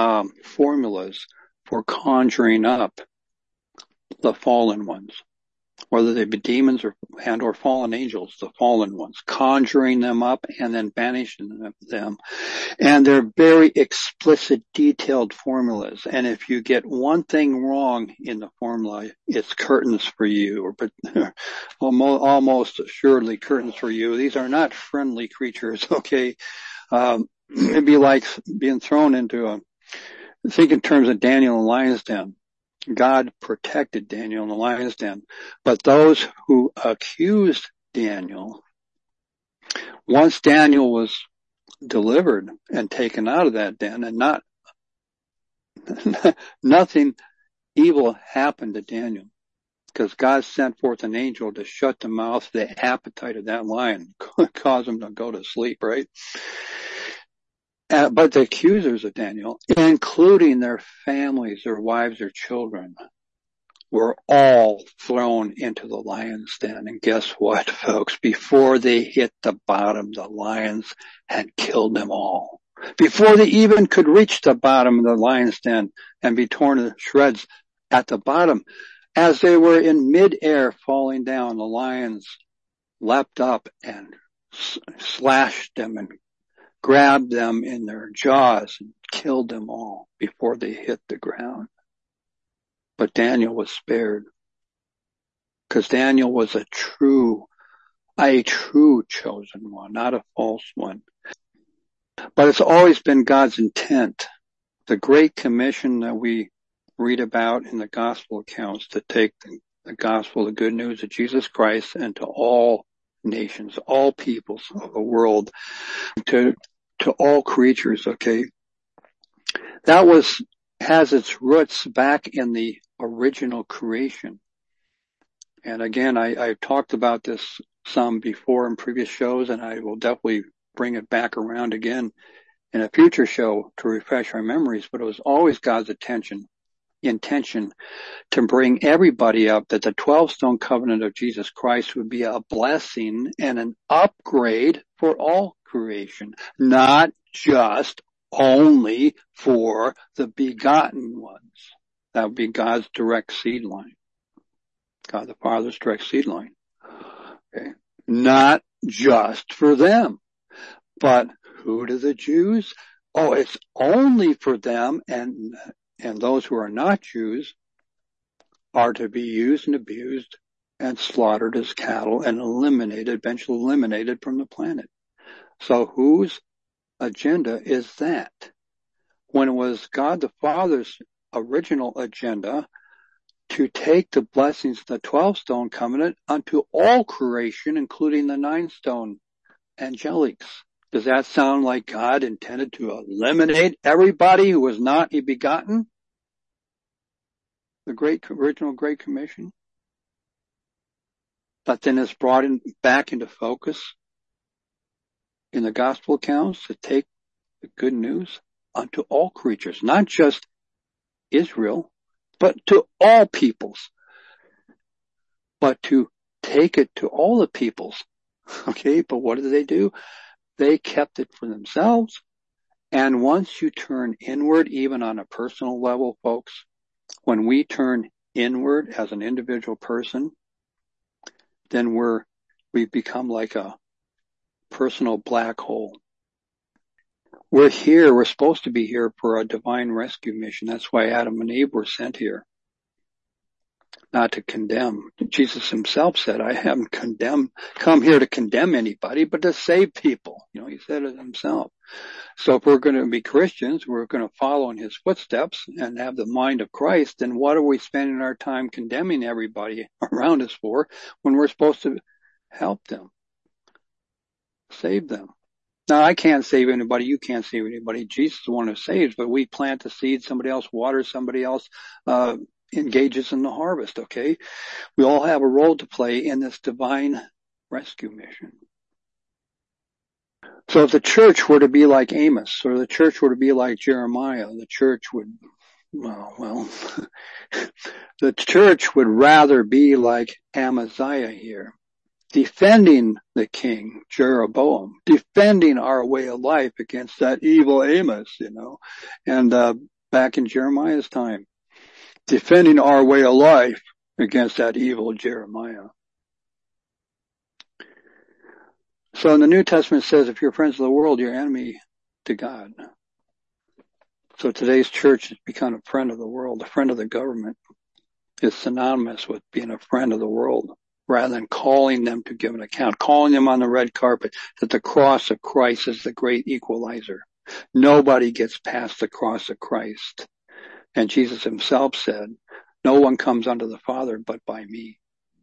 formulas for conjuring up the fallen ones. whether they be demons or fallen angels, the fallen ones, conjuring them up and then banishing them. And they're very explicit, detailed formulas. And if you get one thing wrong in the formula, it's curtains for you, or almost assuredly curtains for you. These are not friendly creatures, okay? It'd be like being thrown into think in terms of Daniel in the lion's den. God protected Daniel in the lion's den. But those who accused Daniel, once Daniel was delivered and taken out of that den, and nothing evil happened to Daniel, because God sent forth an angel to shut the mouth, the appetite of that lion, cause him to go to sleep, right? But the accusers of Daniel, including their families, their wives, their children, were all thrown into the lion's den. And guess what, folks? Before they hit the bottom, the lions had killed them all. Before they even could reach the bottom of the lion's den and be torn to shreds at the bottom, as they were in midair falling down, the lions leapt up and slashed them and grabbed them in their jaws and killed them all before they hit the ground. But Daniel was spared, because Daniel was a true chosen one, not a false one. But it's always been God's intent, the Great Commission that we read about in the gospel accounts, to take the gospel, the good news of Jesus Christ, and to all nations, all peoples of the world, to all creatures, okay? That has its roots back in the original creation. And again, I've talked about this some before in previous shows, and I will definitely bring it back around again in a future show to refresh our memories. But it was always God's intention to bring everybody up, that the 12-stone covenant of Jesus Christ would be a blessing and an upgrade for all creation, not just only for the begotten ones. That would be God's direct seed line. God the Father's direct seed line. Okay. Not just for them. But who do the Jews? Oh, it's only for them, and those who are not Jews are to be used and abused and slaughtered as cattle and eventually eliminated from the planet. So whose agenda is that? When it was God the Father's original agenda to take the blessings of the 12-stone covenant unto all creation, including the 9-stone angelics. Does that sound like God intended to eliminate everybody who was not a begotten? The original Great Commission? But then it's brought back into focus in the gospel accounts to take the good news unto all creatures, not just Israel, but to all peoples. But to take it to all the peoples. Okay, but what did they do? They kept it for themselves. And once you turn inward, even on a personal level, folks, when we turn inward as an individual person, then we become like a personal black hole. We're supposed to be here for a divine rescue mission. That's why Adam and Eve were sent here. Not to condemn. Jesus himself said, I haven't come here to condemn anybody, but to save people. He said it himself. So if we're going to be Christians, we're going to follow in his footsteps and have the mind of Christ, then what are we spending our time condemning everybody around us for when we're supposed to help them, save them? Now, I can't save anybody. You can't save anybody. Jesus is the one who saves, but we plant the seed, somebody else waters, somebody else engages in the harvest, okay? We all have a role to play in this divine rescue mission. So if the church were to be like Amos, or the church were to be like Jeremiah, the church would the church would rather be like Amaziah here, defending the king, Jeroboam, defending our way of life against that evil Amos, and back in Jeremiah's time, defending our way of life against that evil Jeremiah. So in the New Testament it says, if you're friends of the world, you're enemy to God. So today's church has become a friend of the world, a friend of the government. Is synonymous with being a friend of the world, rather than calling them to give an account, calling them on the red carpet, that the cross of Christ is the great equalizer. Nobody gets past the cross of Christ. And Jesus himself said, no one comes unto the Father but by me.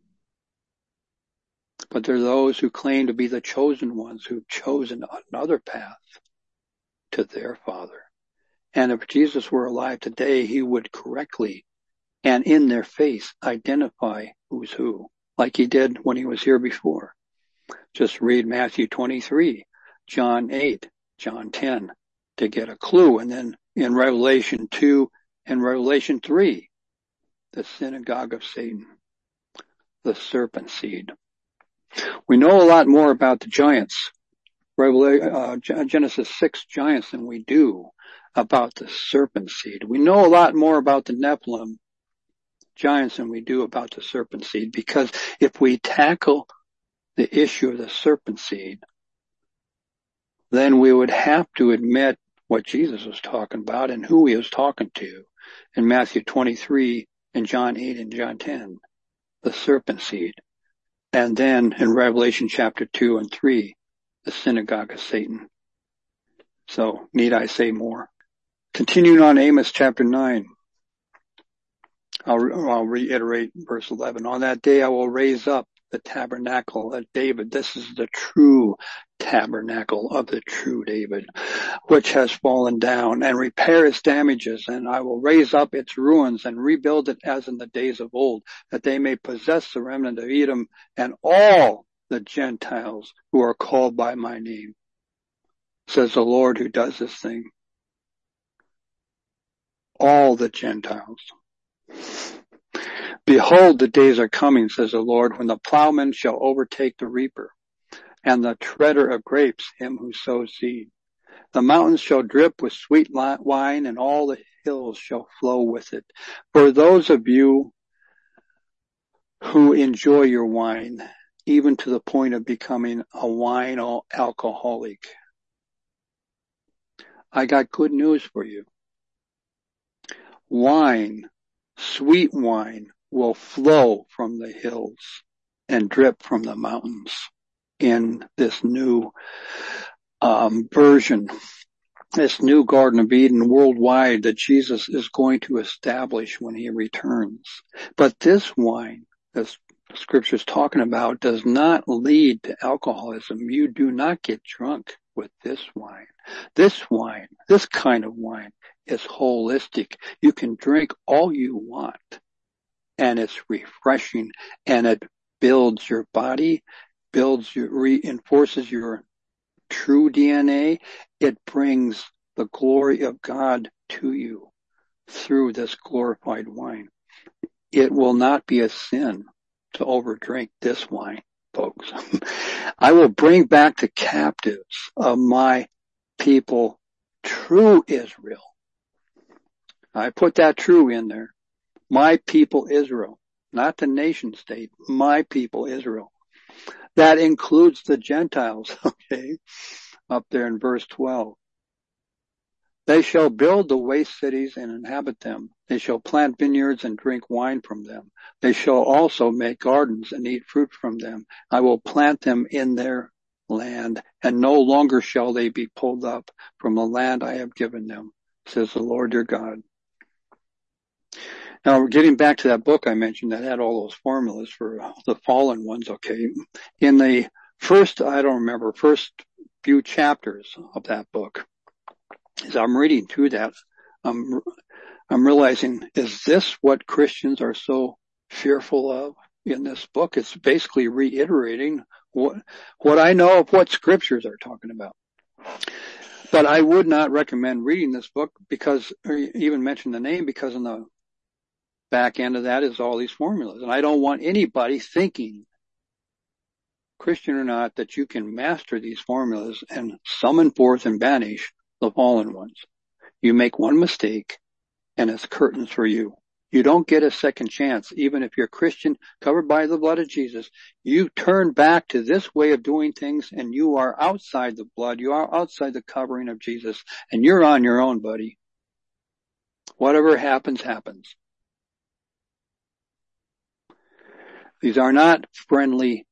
But there are those who claim to be the chosen ones who've chosen another path to their Father. And if Jesus were alive today, he would correctly and in their face identify who's who, like he did when he was here before. Just read Matthew 23, John 8, John 10 to get a clue. And then in Revelation 2 and Revelation 3, the synagogue of Satan, the serpent seed. We know a lot more about the giants, Genesis 6 giants, than we do about the serpent seed. We know a lot more about the Nephilim giants than we do about the serpent seed, because if we tackle the issue of the serpent seed, then we would have to admit what Jesus was talking about and who he was talking to in Matthew 23 and John 8 and John 10, the serpent seed. And then in Revelation chapter 2 and 3, the synagogue of Satan. So need I say more? Continuing on Amos chapter 9. I'll reiterate verse 11. On that day I will raise up the tabernacle of David. This is the true tabernacle of the true David, which has fallen down, and repair its damages, and I will raise up its ruins and rebuild it as in the days of old, that they may possess the remnant of Edom and all the Gentiles who are called by my name, says the Lord who does this thing. All the Gentiles. Behold, the days are coming, says the Lord, when the plowman shall overtake the reaper, and the treader of grapes him who sows seed. The mountains shall drip with sweet wine, and all the hills shall flow with it. For those of you who enjoy your wine, even to the point of becoming a wine alcoholic, I got good news for you. Wine, sweet wine, will flow from the hills and drip from the mountains in this new version, this new Garden of Eden worldwide that Jesus is going to establish when he returns. But this wine, as the scripture is talking about, does not lead to alcoholism. You do not get drunk with this wine. This wine, this kind of wine, is holistic. You can drink all you want, and it's refreshing, and it builds your body, reinforces your true DNA. It brings the glory of God to you through this glorified wine. It will not be a sin to overdrink this wine, folks. I will bring back the captives of my people, true Israel. I put that true in there. My people Israel, not the nation state, my people Israel. That includes the Gentiles, okay, up there in verse 12. They shall build the waste cities and inhabit them. They shall plant vineyards and drink wine from them. They shall also make gardens and eat fruit from them. I will plant them in their land, and no longer shall they be pulled up from the land I have given them, says the Lord your God. Now, getting back to that book I mentioned that had all those formulas for the fallen ones, okay. In the first few chapters of that book, as I'm reading through that, I'm realizing, is this what Christians are so fearful of in this book? It's basically reiterating what I know of what scriptures are talking about. But I would not recommend reading this book or even mention the name, because in the back end of that is all these formulas. And I don't want anybody thinking, Christian or not, that you can master these formulas and summon forth and banish the fallen ones. You make one mistake and it's curtains for you. You don't get a second chance. Even if you're a Christian covered by the blood of Jesus, you turn back to this way of doing things and you are outside the blood. You are outside the covering of Jesus and you're on your own, buddy. Whatever happens, happens. These are not friendlies.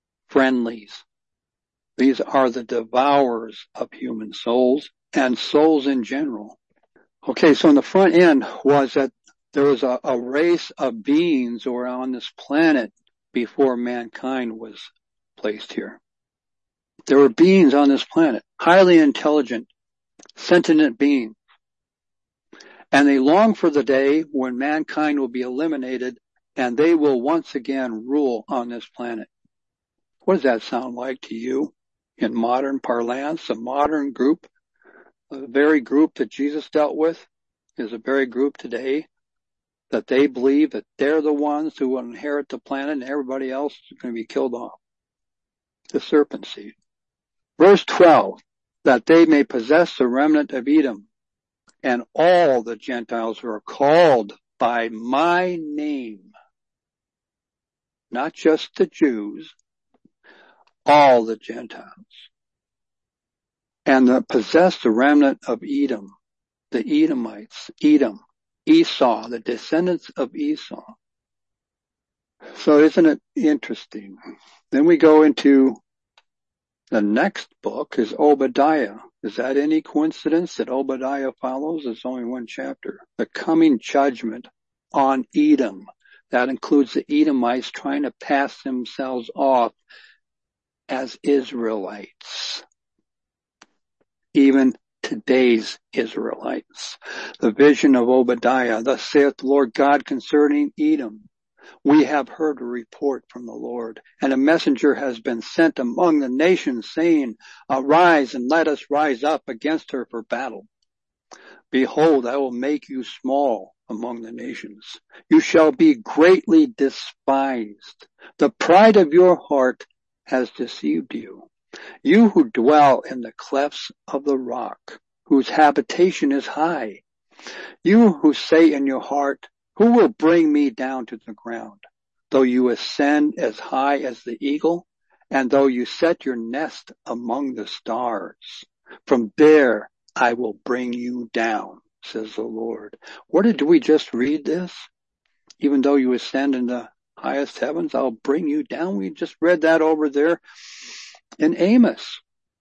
These are the devourers of human souls and souls in general. Okay, so in the front end was that there was a race of beings who were on this planet before mankind was placed here. There were beings on this planet, highly intelligent, sentient beings. And they long for the day when mankind will be eliminated and they will once again rule on this planet. What does that sound like to you in modern parlance? A modern group, the very group that Jesus dealt with is a very group today that they believe that they're the ones who will inherit the planet and everybody else is going to be killed off. The serpent seed. Verse 12, that they may possess the remnant of Edom and all the Gentiles who are called by my name. Not just the Jews, all the Gentiles. And possess the remnant of Edom, the Edomites, Edom, Esau, the descendants of Esau. So isn't it interesting? Then we go into the next book is Obadiah. Is that any coincidence that Obadiah follows? It's only one chapter. The coming judgment on Edom. That includes the Edomites trying to pass themselves off as Israelites. Even today's Israelites. The vision of Obadiah. Thus saith the Lord God concerning Edom. We have heard a report from the Lord, and a messenger has been sent among the nations, saying, Arise and let us rise up against her for battle. Behold, I will make you small among the nations. You shall be greatly despised. The pride of your heart has deceived you. You who dwell in the clefts of the rock, whose habitation is high. You who say in your heart, who will bring me down to the ground? Though you ascend as high as the eagle, and though you set your nest among the stars, from there I will bring you down, says the Lord. Where did we just read this? Even though you ascend in the highest heavens, I'll bring you down. We just read that over there in Amos.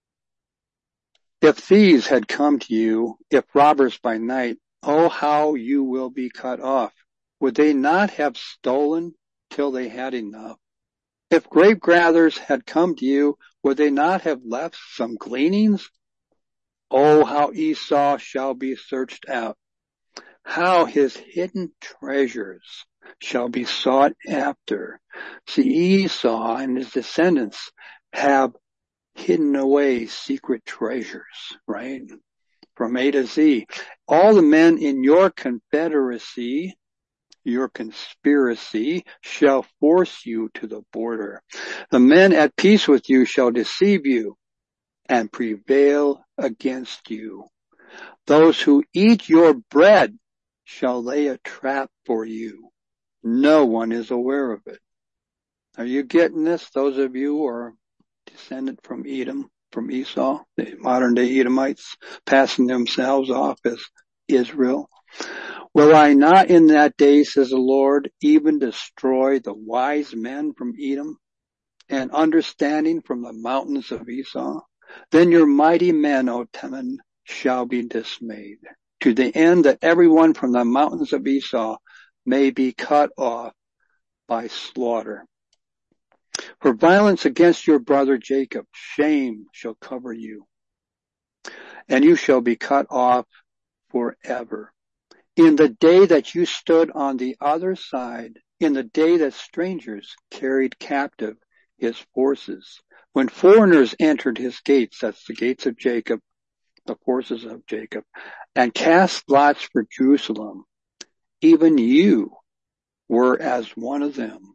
If thieves had come to you, if robbers by night, oh, how you will be cut off. Would they not have stolen till they had enough? If grape gatherers had come to you, would they not have left some gleanings? Oh, how Esau shall be searched out. How his hidden treasures shall be sought after. See, Esau and his descendants have hidden away secret treasures, right? From A to Z. All the men in your confederacy, your conspiracy, shall force you to the border. The men at peace with you shall deceive you and prevail against you. Those who eat your bread shall lay a trap for you. No one is aware of it. Are you getting this? Those of you who are descended from Edom, from Esau, the modern day Edomites, passing themselves off as Israel. Will I not in that day, says the Lord, even destroy the wise men from Edom and understanding from the mountains of Esau? Then your mighty men, O Teman, shall be dismayed, to the end that everyone from the mountains of Esau may be cut off by slaughter. For violence against your brother Jacob, shame shall cover you, and you shall be cut off forever. In the day that you stood on the other side, in the day that strangers carried captive his forces, when foreigners entered his gates, that's the gates of Jacob, the forces of Jacob, and cast lots for Jerusalem, even you were as one of them.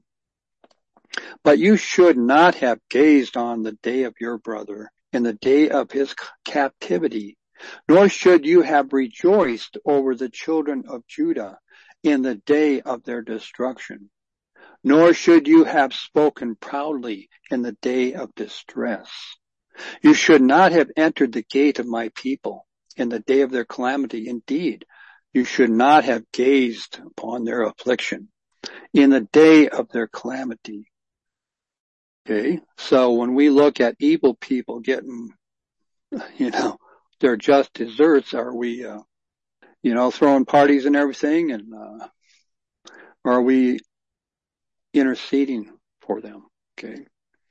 But you should not have gazed on the day of your brother, in the day of his captivity, nor should you have rejoiced over the children of Judah in the day of their destruction. Nor should you have spoken proudly in the day of distress. You should not have entered the gate of my people in the day of their calamity. Indeed, you should not have gazed upon their affliction in the day of their calamity. Okay, so when we look at evil people getting, their just desserts, are we, throwing parties and everything, and or are we interceding for them? Okay.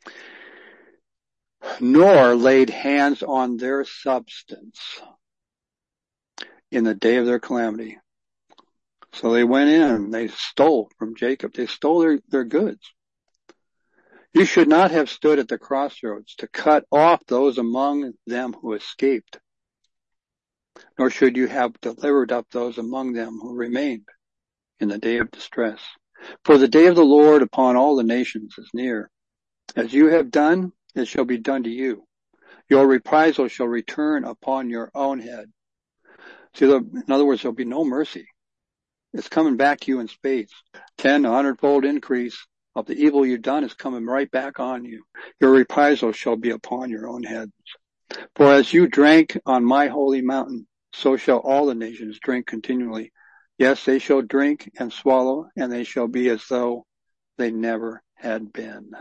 Nor laid hands on their substance in the day of their calamity. So they went in and they stole from Jacob. They stole their goods. You should not have stood at the crossroads to cut off those among them who escaped, nor should you have delivered up those among them who remained in the day of distress. For the day of the Lord upon all the nations is near. As you have done, it shall be done to you. Your reprisal shall return upon your own head. See, in other words, there'll be no mercy. It's coming back to you in spades. 10, 100-fold increase of the evil you've done is coming right back on you. Your reprisal shall be upon your own heads. For as you drank on my holy mountain, so shall all the nations drink continually. Yes, they shall drink and swallow, and they shall be as though they never had been.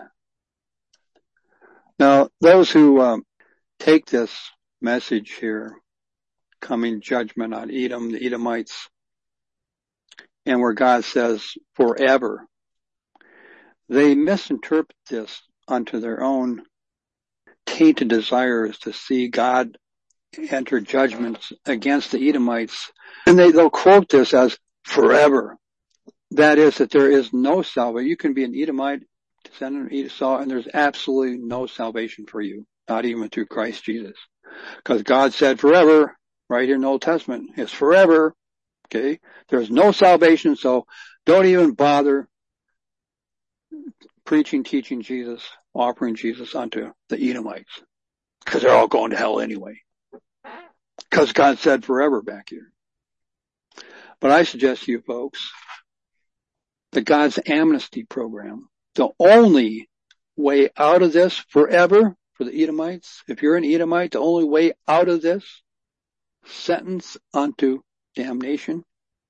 Now, those who take this message here, coming judgment on Edom, the Edomites, and where God says forever, they misinterpret this unto their own tainted desires to see God enter judgments against the Edomites. And they'll quote this as forever. That is, that there is no salvation. You can be an Edomite, descendant of Esau, and there's absolutely no salvation for you, not even through Christ Jesus. Because God said forever, right here in the Old Testament, it's forever. Okay? There's no salvation, so don't even bother preaching, teaching Jesus, offering Jesus unto the Edomites. Because they're all going to hell anyway. Because God said forever back here. But I suggest to you folks that God's amnesty program, the only way out of this forever for the Edomites, if you're an Edomite, the only way out of this sentence unto damnation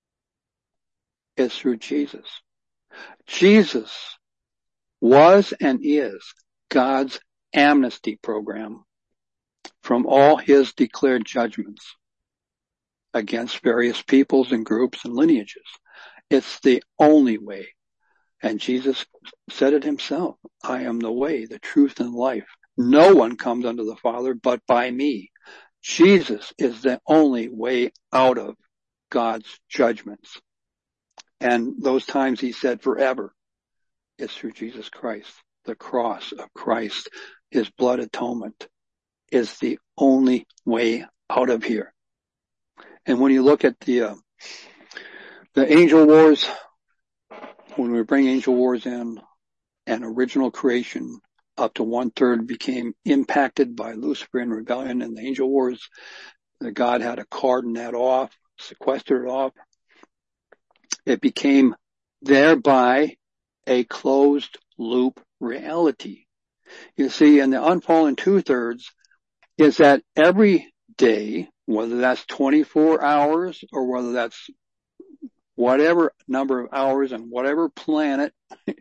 is through Jesus. Jesus was and is God's amnesty program from all his declared judgments against various peoples and groups and lineages. It's the only way. And Jesus said it himself. I am the way, the truth, and life. No one comes unto the Father but by me. Jesus is the only way out of God's judgments. And those times he said forever is through Jesus Christ. The cross of Christ, his blood atonement, is the only way out of here. And when you look at the angel wars, when we bring angel wars in, and original creation up to 1/3 became impacted by Luciferian rebellion and the angel wars, that God had to cordon that off, sequester it off. It became thereby a closed loop reality. You see, in the unfallen 2/3 is that every day, whether that's 24 hours or whether that's whatever number of hours on whatever planet in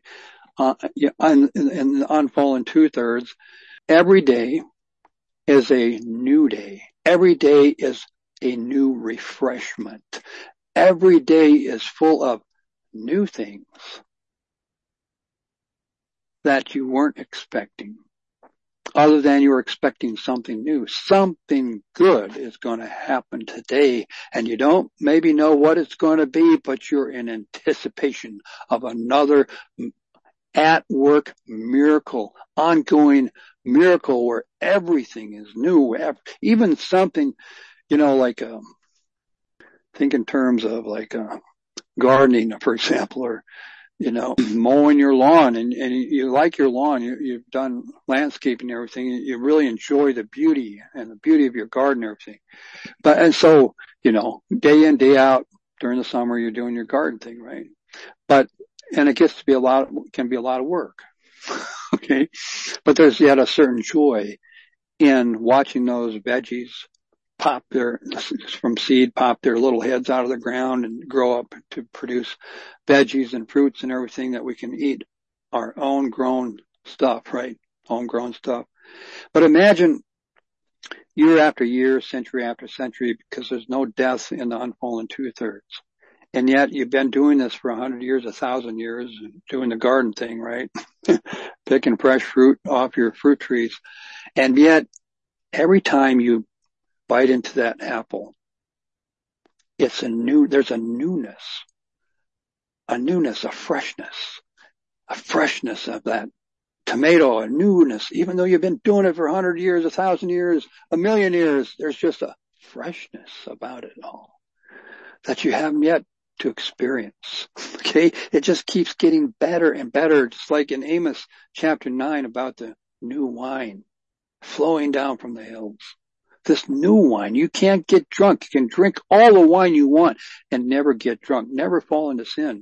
the unfallen 2/3, every day is a new day. Every day is a new refreshment. Every day is full of new things that you weren't expecting. Other than you were expecting something new. Something good is going to happen today, and you don't maybe know what it's going to be, but you're in anticipation of another at-work miracle, ongoing miracle where everything is new. Even something, like think in terms of like gardening, for example, or mowing your lawn, and you like your lawn, you've done landscaping and everything, you really enjoy the beauty of your garden and everything. And so, day in, day out, during the summer, you're doing your garden thing, right? And it can be a lot of work. Okay. But there's yet a certain joy in watching those veggies pop their little heads out of the ground and grow up to produce veggies and fruits and everything that we can eat, our own grown stuff, right? Homegrown stuff. But imagine year after year, century after century, because there's no death in the unfallen 2/3. And yet you've been doing this for 100 years, 1,000 years, doing the garden thing, right? Picking fresh fruit off your fruit trees. And yet every time you bite into that apple, there's a newness, a freshness of that tomato, a newness. Even though you've been doing it for 100 years, 1,000 years, 1,000,000 years, there's just a freshness about it all that you haven't yet to experience. Okay. It just keeps getting better and better. Just like in Amos chapter 9 about the new wine flowing down from the hills. This new wine, you can't get drunk. You can drink all the wine you want and never get drunk, never fall into sin.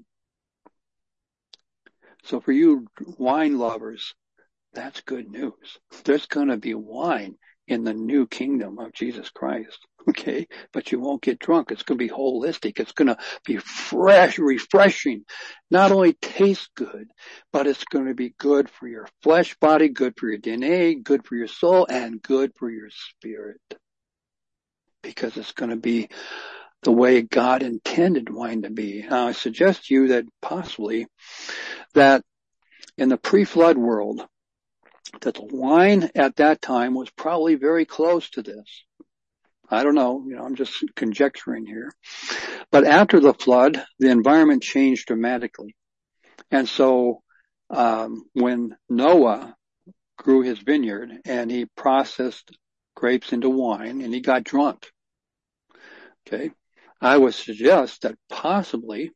So for you wine lovers, that's good news. There's going to be wine in the new kingdom of Jesus Christ. Okay. But you won't get drunk. It's going to be holistic. It's going to be fresh, refreshing. Not only taste good, but it's going to be good for your flesh body, good for your DNA, good for your soul, and good for your spirit. Because it's going to be the way God intended wine to be. Now, I suggest to you that possibly that in the pre-flood world, that the wine at that time was probably very close to this. I don't know, I'm just conjecturing here. But after the flood, the environment changed dramatically. And so, when Noah grew his vineyard and he processed grapes into wine and he got drunk, okay, I would suggest that possibly,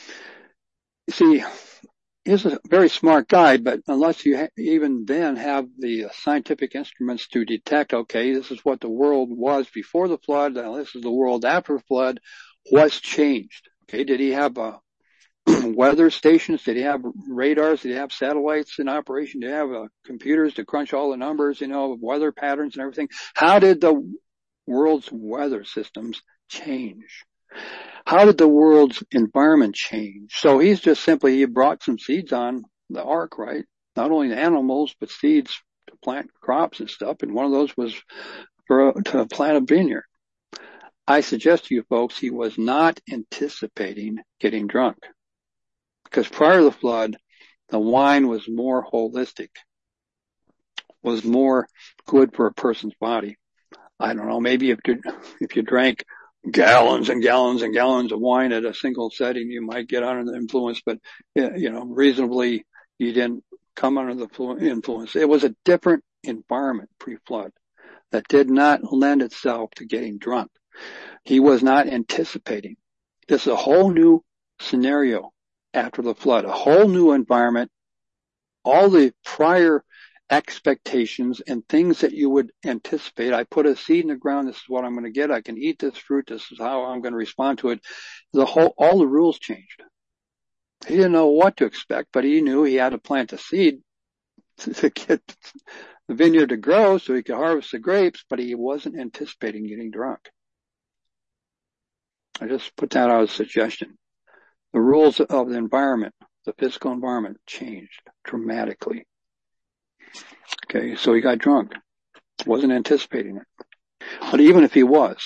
he's a very smart guy, but unless you even then have the scientific instruments to detect, okay, this is what the world was before the flood, now this is the world after the flood, what's changed? Okay, did he have weather stations? Did he have radars? Did he have satellites in operation? Did he have computers to crunch all the numbers, of weather patterns and everything? How did the world's weather systems change? How did the world's environment change? So he brought some seeds on the ark, right? Not only the animals, but seeds to plant crops and stuff. And one of those was to plant a vineyard. I suggest to you folks, he was not anticipating getting drunk. Because prior to the flood, the wine was more holistic, was more good for a person's body. I don't know, maybe if you drank gallons and gallons and gallons of wine at a single setting, you might get under the influence, but reasonably you didn't come under the influence. It was a different environment pre-flood that did not lend itself to getting drunk. He was not anticipating. This is a whole new scenario after the flood, a whole new environment. All the prior expectations and things that you would anticipate. I put a seed in the ground. This is what I'm going to get. I can eat this fruit. This is how I'm going to respond to it. All the rules changed. He didn't know what to expect, but he knew he had to plant a seed to get the vineyard to grow so he could harvest the grapes, but he wasn't anticipating getting drunk. I just put that out as a suggestion. The rules of the environment, the physical environment, changed dramatically. Okay, so he got drunk. Wasn't anticipating it. But even if he was,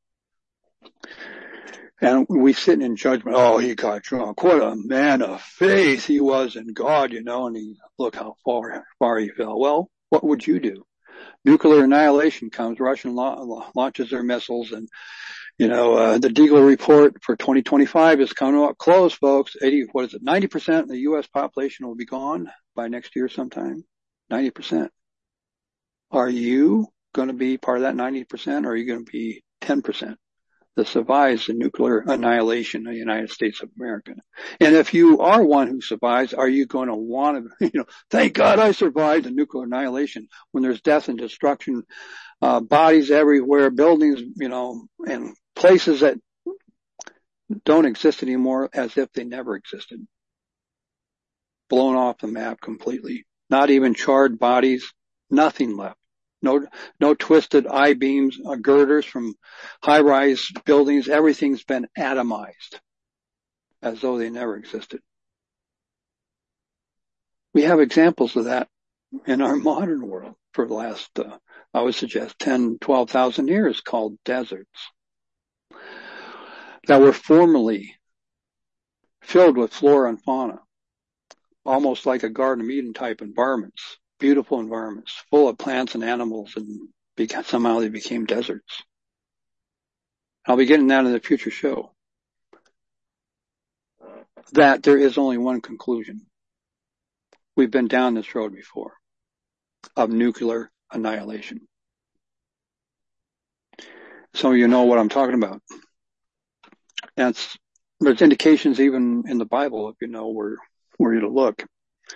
and we sit in judgment, oh, he got drunk. What a man of faith he was in God, and look how far he fell. Well, what would you do? Nuclear annihilation comes, Russian launches their missiles, and the Deagel report for 2025 is coming up close, folks. 90% of the U.S. population will be gone by next year sometime. 90%. Are you going to be part of that 90%, or are you going to be 10% that survives the nuclear annihilation of the United States of America? And if you are one who survives, are you going to want to, thank God I survived the nuclear annihilation, when there's death and destruction, bodies everywhere, buildings, and places that don't exist anymore, as if they never existed. Blown off the map completely. Not even charred bodies, nothing left. No twisted I-beams, girders from high-rise buildings. Everything's been atomized, as though they never existed. We have examples of that in our modern world for the last, I would suggest, 10, 12,000 years, called deserts, that were formerly filled with flora and fauna, almost like a Garden of Eden type environments, beautiful environments, full of plants and animals, and somehow they became deserts. I'll be getting that in the future show. That there is only one conclusion. We've been down this road before, of nuclear annihilation. So you know what I'm talking about. There's indications even in the Bible, if you know where to look.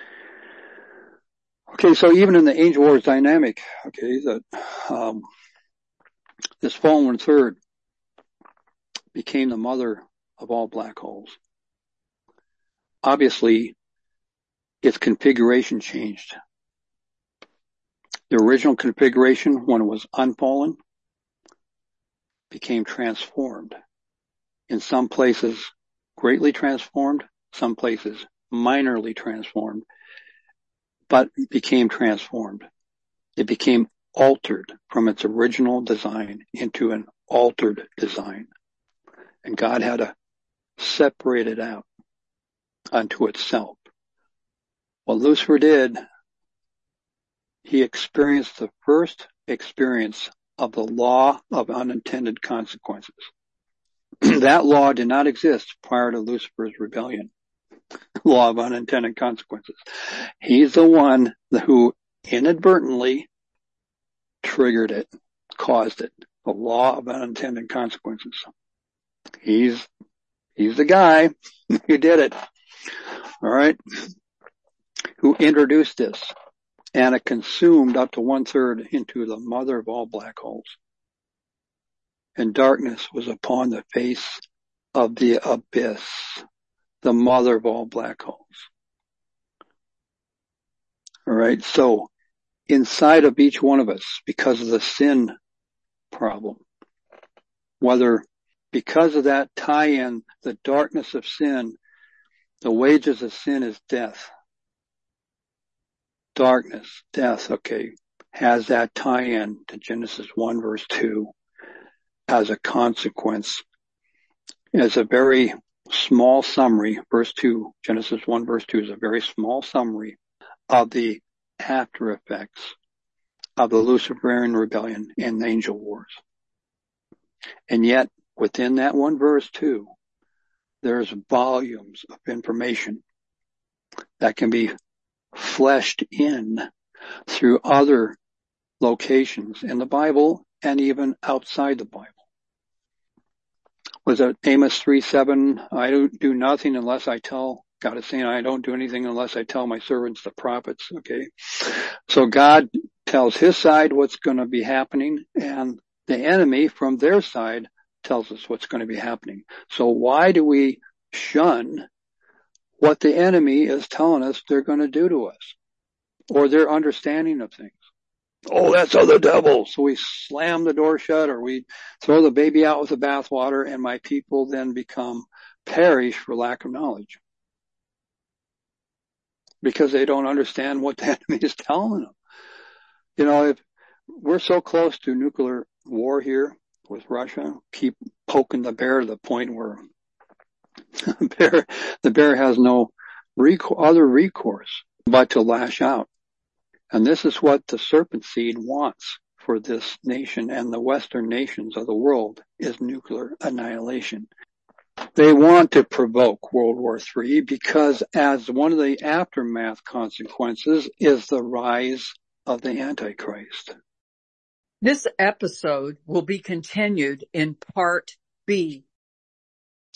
Okay, so even in the angel wars dynamic, okay, that this fallen third became the mother of all black holes. Obviously, its configuration changed. The original configuration, when it was unfallen, became transformed. In some places, greatly transformed, some places, minorly transformed, but became transformed. It became altered from its original design into an altered design. And God had to separate it out unto itself. What Lucifer did, he experienced the first experience of the law of unintended consequences. That law did not exist prior to Lucifer's rebellion. Law of unintended consequences. He's the one who inadvertently triggered it, caused it. The law of unintended consequences. He's the guy who did it. All right. Who introduced this. And it consumed up to 1/3 into the mother of all black holes. And darkness was upon the face of the abyss, the mother of all black holes. All right. So inside of each one of us, because of the sin problem, whether because of that tie-in, the darkness of sin, the wages of sin is death. Darkness, death, okay, has that tie-in to Genesis 1 verse 2 as a consequence. As a very small summary, verse 2, Genesis 1 verse 2 is a very small summary of the after effects of the Luciferian rebellion and the angel wars. And yet, within that one verse 2, there's volumes of information that can be fleshed in through other locations in the Bible and even outside the Bible. Was it Amos 3:7? I don't do nothing unless I tell, God is saying, I don't do anything unless I tell my servants, the prophets, okay? So God tells his side what's going to be happening, and the enemy from their side tells us what's going to be happening. So why do we shun what the enemy is telling us they're going to do to us, or their understanding of things? Oh, that's of the devil. So we slam the door shut, or we throw the baby out with the bathwater, and my people then perish for lack of knowledge. Because they don't understand what the enemy is telling them. You know, if we're so close to nuclear war here with Russia, keep poking the bear to the point where the bear has no other recourse but to lash out. And this is what the serpent seed wants for this nation and the Western nations of the world, is nuclear annihilation. They want to provoke World War III because as one of the aftermath consequences is the rise of the Antichrist. This episode will be continued in part B